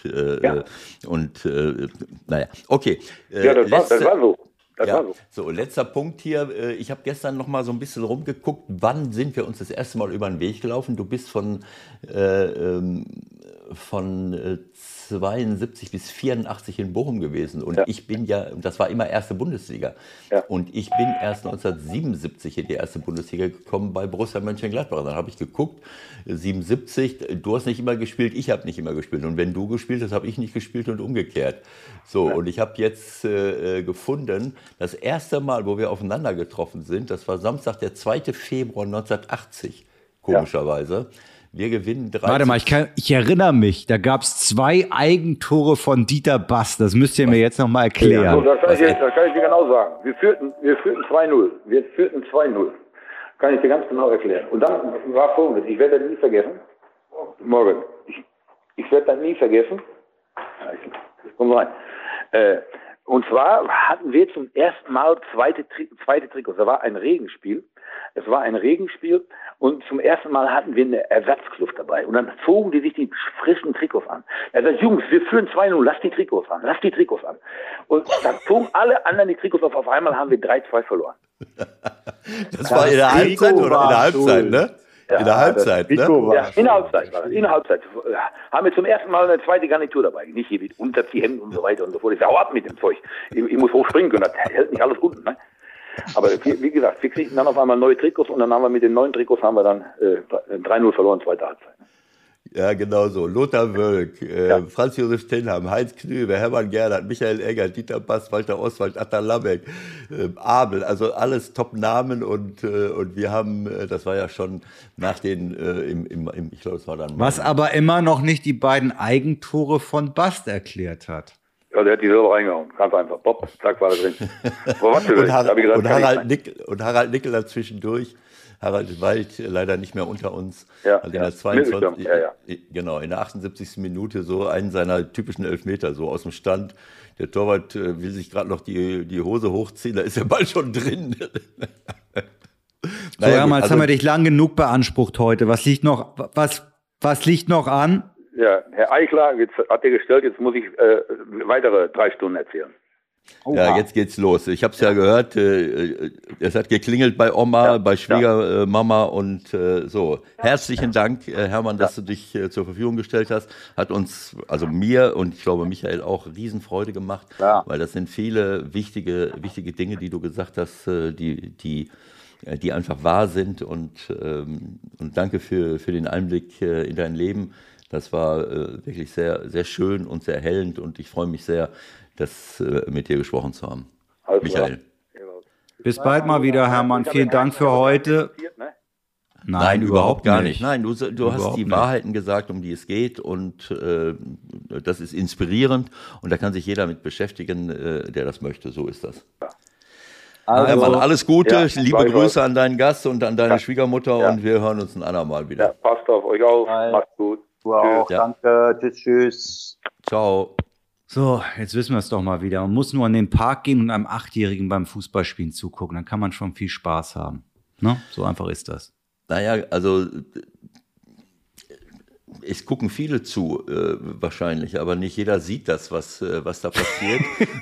Speaker 3: Naja, okay.
Speaker 4: Ja, das war so. Das war so.
Speaker 3: So, letzter Punkt hier. Ich habe gestern noch mal so ein bisschen rumgeguckt, wann sind wir uns das erste Mal über den Weg gelaufen? Du bist von 72 bis 84 in Bochum gewesen und ich bin das war immer erste Bundesliga und ich bin erst 1977 in die erste Bundesliga gekommen bei Borussia Mönchengladbach. Dann habe ich geguckt, 77, du hast nicht immer gespielt, ich habe nicht immer gespielt und wenn du gespielt hast, habe ich nicht gespielt und umgekehrt. So, und ich habe jetzt gefunden, das erste Mal, wo wir aufeinander getroffen sind, das war Samstag, der 2. Februar 1980, komischerweise. Wir gewinnen 3.
Speaker 2: Warte mal, ich erinnere mich, da gab es 2 Eigentore von Dieter Bass. Das müsst ihr mir jetzt nochmal erklären.
Speaker 4: Ja, so, das kann ich dir genau sagen. Wir führten 2-0. Wir führten 2-0. Kann ich dir ganz genau erklären. Und dann war Folgendes, ich werde das nie vergessen. Morgen, ich werde das nie vergessen. Ich komme rein. Und zwar hatten wir zum ersten Mal zweite Trikots. Da war ein Regenspiel. Es war ein Regenspiel und zum ersten Mal hatten wir eine Ersatzkluft dabei. Und dann zogen die sich die frischen Trikots an. Er sagt, Jungs, wir führen 2-0, lasst die Trikots an. Und dann zogen alle anderen die Trikots auf einmal haben wir 3-2 verloren.
Speaker 3: Das war in der Halbzeit oder in der Halbzeit, ne?
Speaker 4: Ja,
Speaker 3: in der Halbzeit, ne?
Speaker 4: Ja, in der Halbzeit war das. In der Halbzeit haben wir zum ersten Mal eine zweite Garnitur dabei. Nicht hier wie Unterziehhemden und so weiter und so fort. Ich sag, hau ab mit dem Zeug. Ich muss hochspringen können. Das hält nicht alles unten, ne? Aber wie gesagt, wir kriegten dann auf einmal neue Trikots und dann haben wir mit den neuen Trikots haben wir dann 3-0 verloren, zweite Halbzeit.
Speaker 3: Ja, genau so. Lothar Wölk, Franz Josef Tenham, Heinz Knübe, Hermann Gernert, Michael Egger, Dieter Bass, Walter Oswald, Atta Labeck, Abel, also alles Top-Namen und wir haben, das war ja schon nach den, ich glaube, es war dann...
Speaker 2: Was aber immer noch nicht die beiden Eigentore von Bast erklärt hat.
Speaker 4: Ja, der hat die selber reingehauen. Ganz einfach. Bob, zack, war da drin.
Speaker 3: Und Harald Nickel dazwischendurch. Harald Wald leider nicht mehr unter uns.
Speaker 4: Ja,
Speaker 3: also in der 22. Genau, in der 78. Minute so einen seiner typischen Elfmeter so aus dem Stand. Der Torwart will sich gerade noch die Hose hochziehen, da ist der Ball schon drin.
Speaker 2: So, Hermann, jetzt haben wir dich lang genug beansprucht heute. Was liegt noch an?
Speaker 4: Ja, Herr Eichler, jetzt hat er gestellt, jetzt muss ich weitere 3 Stunden erzählen.
Speaker 3: Ja, jetzt geht's los. Ich habe es ja gehört, es hat geklingelt bei Oma, bei Schwiegermama und so. Herzlichen Dank, Hermann, dass du dich zur Verfügung gestellt hast. Hat uns, also mir und ich glaube Michael auch, Riesenfreude gemacht, weil das sind viele wichtige Dinge, die du gesagt hast, die einfach wahr sind und danke für den Einblick in dein Leben. Das war wirklich sehr, sehr schön und sehr erhellend und ich freue mich sehr, das mit dir gesprochen zu haben.
Speaker 4: Alles
Speaker 3: Michael.
Speaker 4: Klar.
Speaker 2: Bis bald mal wieder, Hermann. Vielen Dank für heute.
Speaker 3: Nein, überhaupt gar nicht. Nein, du hast die
Speaker 2: nicht.
Speaker 3: Wahrheiten gesagt, um die es geht und das ist inspirierend und da kann sich jeder mit beschäftigen, der das möchte. So ist das. Also, Hermann, alles Gute, liebe Grüße an deinen Gast und an deine Schwiegermutter und wir hören uns ein andermal wieder.
Speaker 4: Ja, passt auf euch auf, macht's gut.
Speaker 5: Du auch, danke, tschüss.
Speaker 3: Ciao.
Speaker 2: So, jetzt wissen wir es doch mal wieder. Man muss nur an den Park gehen und einem 8-Jährigen beim Fußballspielen zugucken. Dann kann man schon viel Spaß haben. Ne? So einfach ist das.
Speaker 3: Naja, also es gucken viele zu, wahrscheinlich, aber nicht jeder sieht das, was da passiert.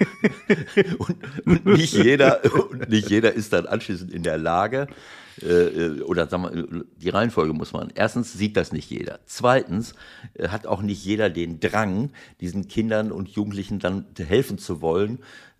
Speaker 3: und nicht jeder ist dann anschließend in der Lage, oder sagen wir, die Reihenfolge muss man. Erstens sieht das nicht jeder. Zweitens hat auch nicht jeder den Drang, diesen Kindern und Jugendlichen dann helfen zu wollen.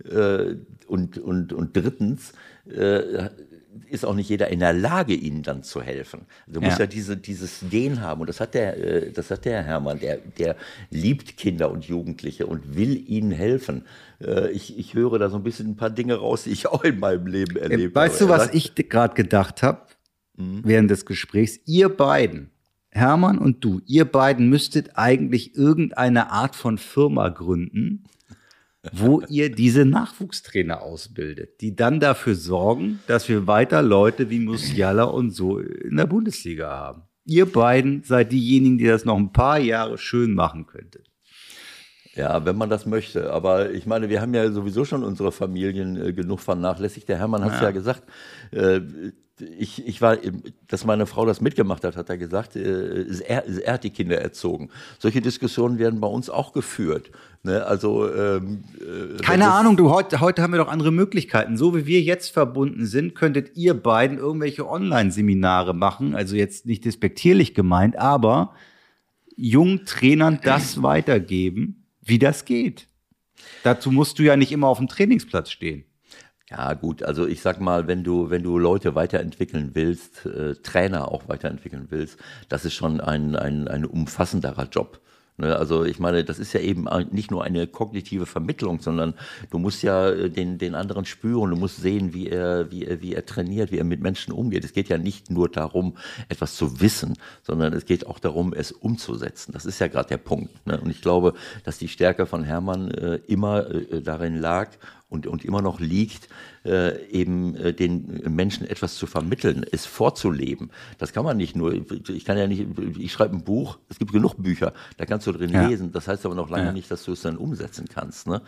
Speaker 3: Und drittens ist auch nicht jeder in der Lage, ihnen dann zu helfen. Also muss ja dieses Den haben. Und das hat der Hermann. Der liebt Kinder und Jugendliche und will ihnen helfen. Ich höre da so ein bisschen ein paar Dinge raus, die ich auch in meinem Leben erlebt habe.
Speaker 2: Weißt du, was ich gerade gedacht habe während des Gesprächs? Ihr beiden, Hermann und du, ihr beiden müsstet eigentlich irgendeine Art von Firma gründen, wo ihr diese Nachwuchstrainer ausbildet, die dann dafür sorgen, dass wir weiter Leute wie Musiala und so in der Bundesliga haben. Ihr beiden seid diejenigen, die das noch ein paar Jahre schön machen könntet.
Speaker 3: Ja, wenn man das möchte. Aber ich meine, wir haben ja sowieso schon unsere Familien genug vernachlässigt. Der Hermann hat es ja gesagt. Ich war, dass meine Frau das mitgemacht hat, hat er gesagt, er hat die Kinder erzogen. Solche Diskussionen werden bei uns auch geführt. Ne? Also
Speaker 2: keine Ahnung, heute haben wir doch andere Möglichkeiten. So wie wir jetzt verbunden sind, könntet ihr beiden irgendwelche Online-Seminare machen. Also jetzt nicht despektierlich gemeint, aber jungen Trainern das weitergeben, wie das geht. Dazu musst du ja nicht immer auf dem Trainingsplatz stehen.
Speaker 3: Ja gut, also ich sag mal, wenn du Leute weiterentwickeln willst, Trainer auch weiterentwickeln willst, das ist schon ein umfassenderer Job. Ne, also ich meine, das ist ja eben nicht nur eine kognitive Vermittlung, sondern du musst ja den anderen spüren, du musst sehen, wie er trainiert, wie er mit Menschen umgeht. Es geht ja nicht nur darum, etwas zu wissen, sondern es geht auch darum, es umzusetzen. Das ist ja gerade der Punkt. Ne? Und ich glaube, dass die Stärke von Hermann immer darin lag und immer noch liegt, eben den Menschen etwas zu vermitteln, es vorzuleben. Das kann man nicht nur, ich schreibe ein Buch, es gibt genug Bücher, da kannst du drin lesen, das heißt aber noch lange nicht, dass du es dann umsetzen kannst. Ne?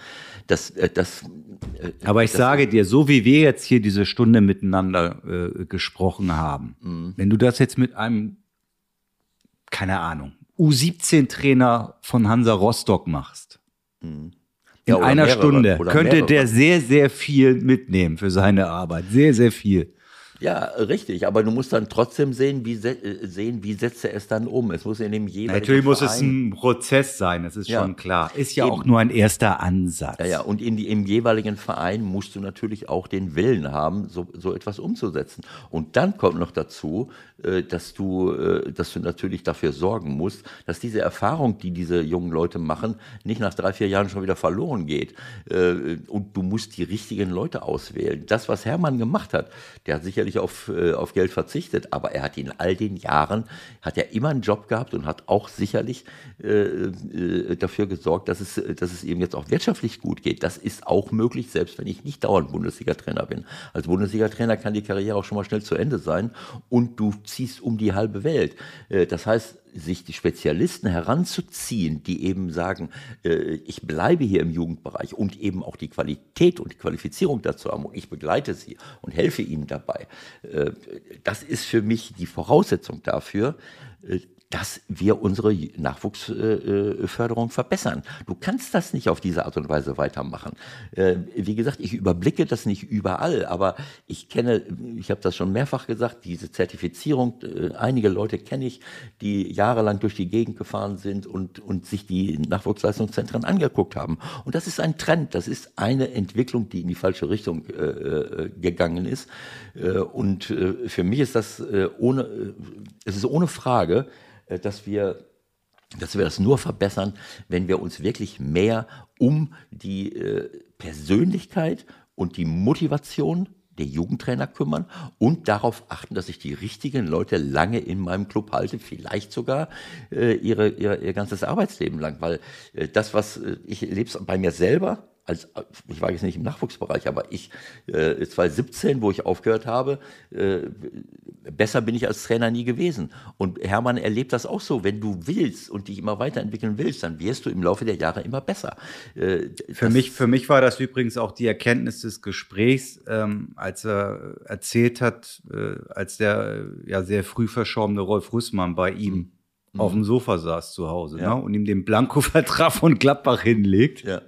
Speaker 2: Aber ich sage dir, so wie wir jetzt hier diese Stunde miteinander gesprochen haben, wenn du das jetzt mit einem, keine Ahnung, U17-Trainer von Hansa Rostock machst, in einer Stunde könnte der sehr, sehr viel mitnehmen für seine Arbeit. Sehr, sehr viel.
Speaker 3: Ja, richtig. Aber du musst dann trotzdem sehen, wie setzt er es dann um. Es muss in dem jeweiligen
Speaker 2: Natürlich muss es ein Prozess sein, das ist schon klar. Ist ja eben auch nur ein erster Ansatz.
Speaker 3: Ja, und im jeweiligen Verein musst du natürlich auch den Willen haben, so etwas umzusetzen. Und dann kommt noch dazu, dass du natürlich dafür sorgen musst, dass diese Erfahrung, die diese jungen Leute machen, nicht nach 3-4 Jahren schon wieder verloren geht. Und du musst die richtigen Leute auswählen. Das, was Hermann gemacht hat, der hat sicherlich auf Geld verzichtet, aber er hat in all den Jahren, hat er immer einen Job gehabt und hat auch sicherlich dafür gesorgt, dass es ihm jetzt auch wirtschaftlich gut geht. Das ist auch möglich, selbst wenn ich nicht dauernd Bundesliga-Trainer bin. Als Bundesliga-Trainer kann die Karriere auch schon mal schnell zu Ende sein und du ziehst um die halbe Welt. Das heißt, sich die Spezialisten heranzuziehen, die eben sagen, ich bleibe hier im Jugendbereich und eben auch die Qualität und die Qualifizierung dazu haben und ich begleite sie und helfe ihnen dabei. Das ist für mich die Voraussetzung dafür, dass wir unsere Nachwuchsförderung verbessern. Du kannst das nicht auf diese Art und Weise weitermachen. Wie gesagt, ich überblicke das nicht überall, aber ich habe das schon mehrfach gesagt, diese Zertifizierung, einige Leute kenne ich, die jahrelang durch die Gegend gefahren sind und sich die Nachwuchsleistungszentren angeguckt haben. Und das ist ein Trend, das ist eine Entwicklung, die in die falsche Richtung gegangen ist. Und für mich ist es ist ohne Frage, dass wir das nur verbessern, wenn wir uns wirklich mehr um die Persönlichkeit und die Motivation der Jugendtrainer kümmern und darauf achten, dass ich die richtigen Leute lange in meinem Club halte, vielleicht sogar ihr ganzes Arbeitsleben lang, weil ich lebe es bei mir selber. Ich war jetzt nicht im Nachwuchsbereich, aber 2017, wo ich aufgehört habe, besser bin ich als Trainer nie gewesen. Und Hermann erlebt das auch so. Wenn du willst und dich immer weiterentwickeln willst, dann wirst du im Laufe der Jahre immer besser.
Speaker 2: Für mich war das übrigens auch die Erkenntnis des Gesprächs, als er erzählt hat, als der ja sehr früh verstorbene Rolf Rüssmann bei ihm auf dem Sofa saß zu Hause, ne, und ihm den Blanko-Vertrag von Gladbach hinlegt. Ja.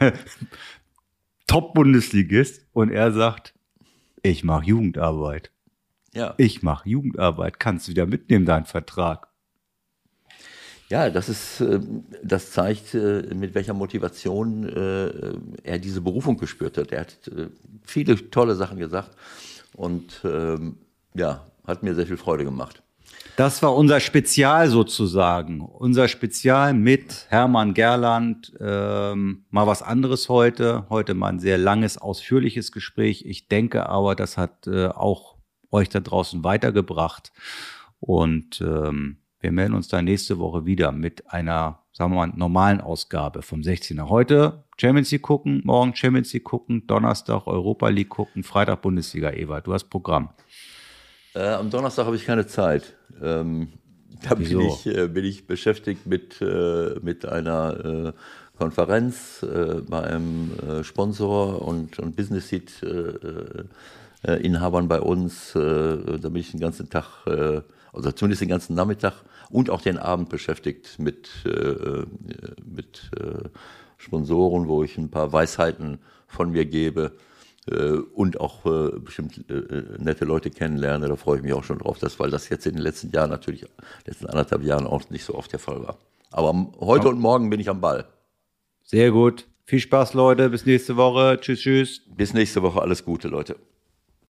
Speaker 2: Top-Bundesligist und er sagt, ich mache Jugendarbeit. Ja. Ich mache Jugendarbeit. Kannst du wieder mitnehmen, deinen Vertrag?
Speaker 3: Ja, das zeigt, mit welcher Motivation er diese Berufung gespürt hat. Er hat viele tolle Sachen gesagt und hat mir sehr viel Freude gemacht.
Speaker 2: Das war unser Spezial sozusagen. Unser Spezial mit Hermann Gerland. Mal was anderes heute. Heute mal ein sehr langes, ausführliches Gespräch. Ich denke aber, das hat auch euch da draußen weitergebracht. Und wir melden uns dann nächste Woche wieder mit einer, sagen wir mal, normalen Ausgabe vom 16er. Heute Champions League gucken, morgen Champions League gucken, Donnerstag Europa League gucken, Freitag Bundesliga. Ewald, du hast Programm.
Speaker 3: Am Donnerstag habe ich keine Zeit. Da bin ich beschäftigt mit einer Konferenz bei einem Sponsor und Business Seat Inhabern bei uns. Da bin ich den ganzen Tag, also zumindest den ganzen Nachmittag und auch den Abend beschäftigt mit Sponsoren, wo ich ein paar Weisheiten von mir gebe. Und auch bestimmt nette Leute kennenlerne, da freue ich mich auch schon drauf, weil das jetzt in den letzten Jahren natürlich, letzten 1,5 Jahren auch nicht so oft der Fall war. Aber heute und morgen bin ich am Ball.
Speaker 2: Sehr gut. Viel Spaß, Leute. Bis nächste Woche. Tschüss, tschüss.
Speaker 3: Bis nächste Woche. Alles Gute, Leute.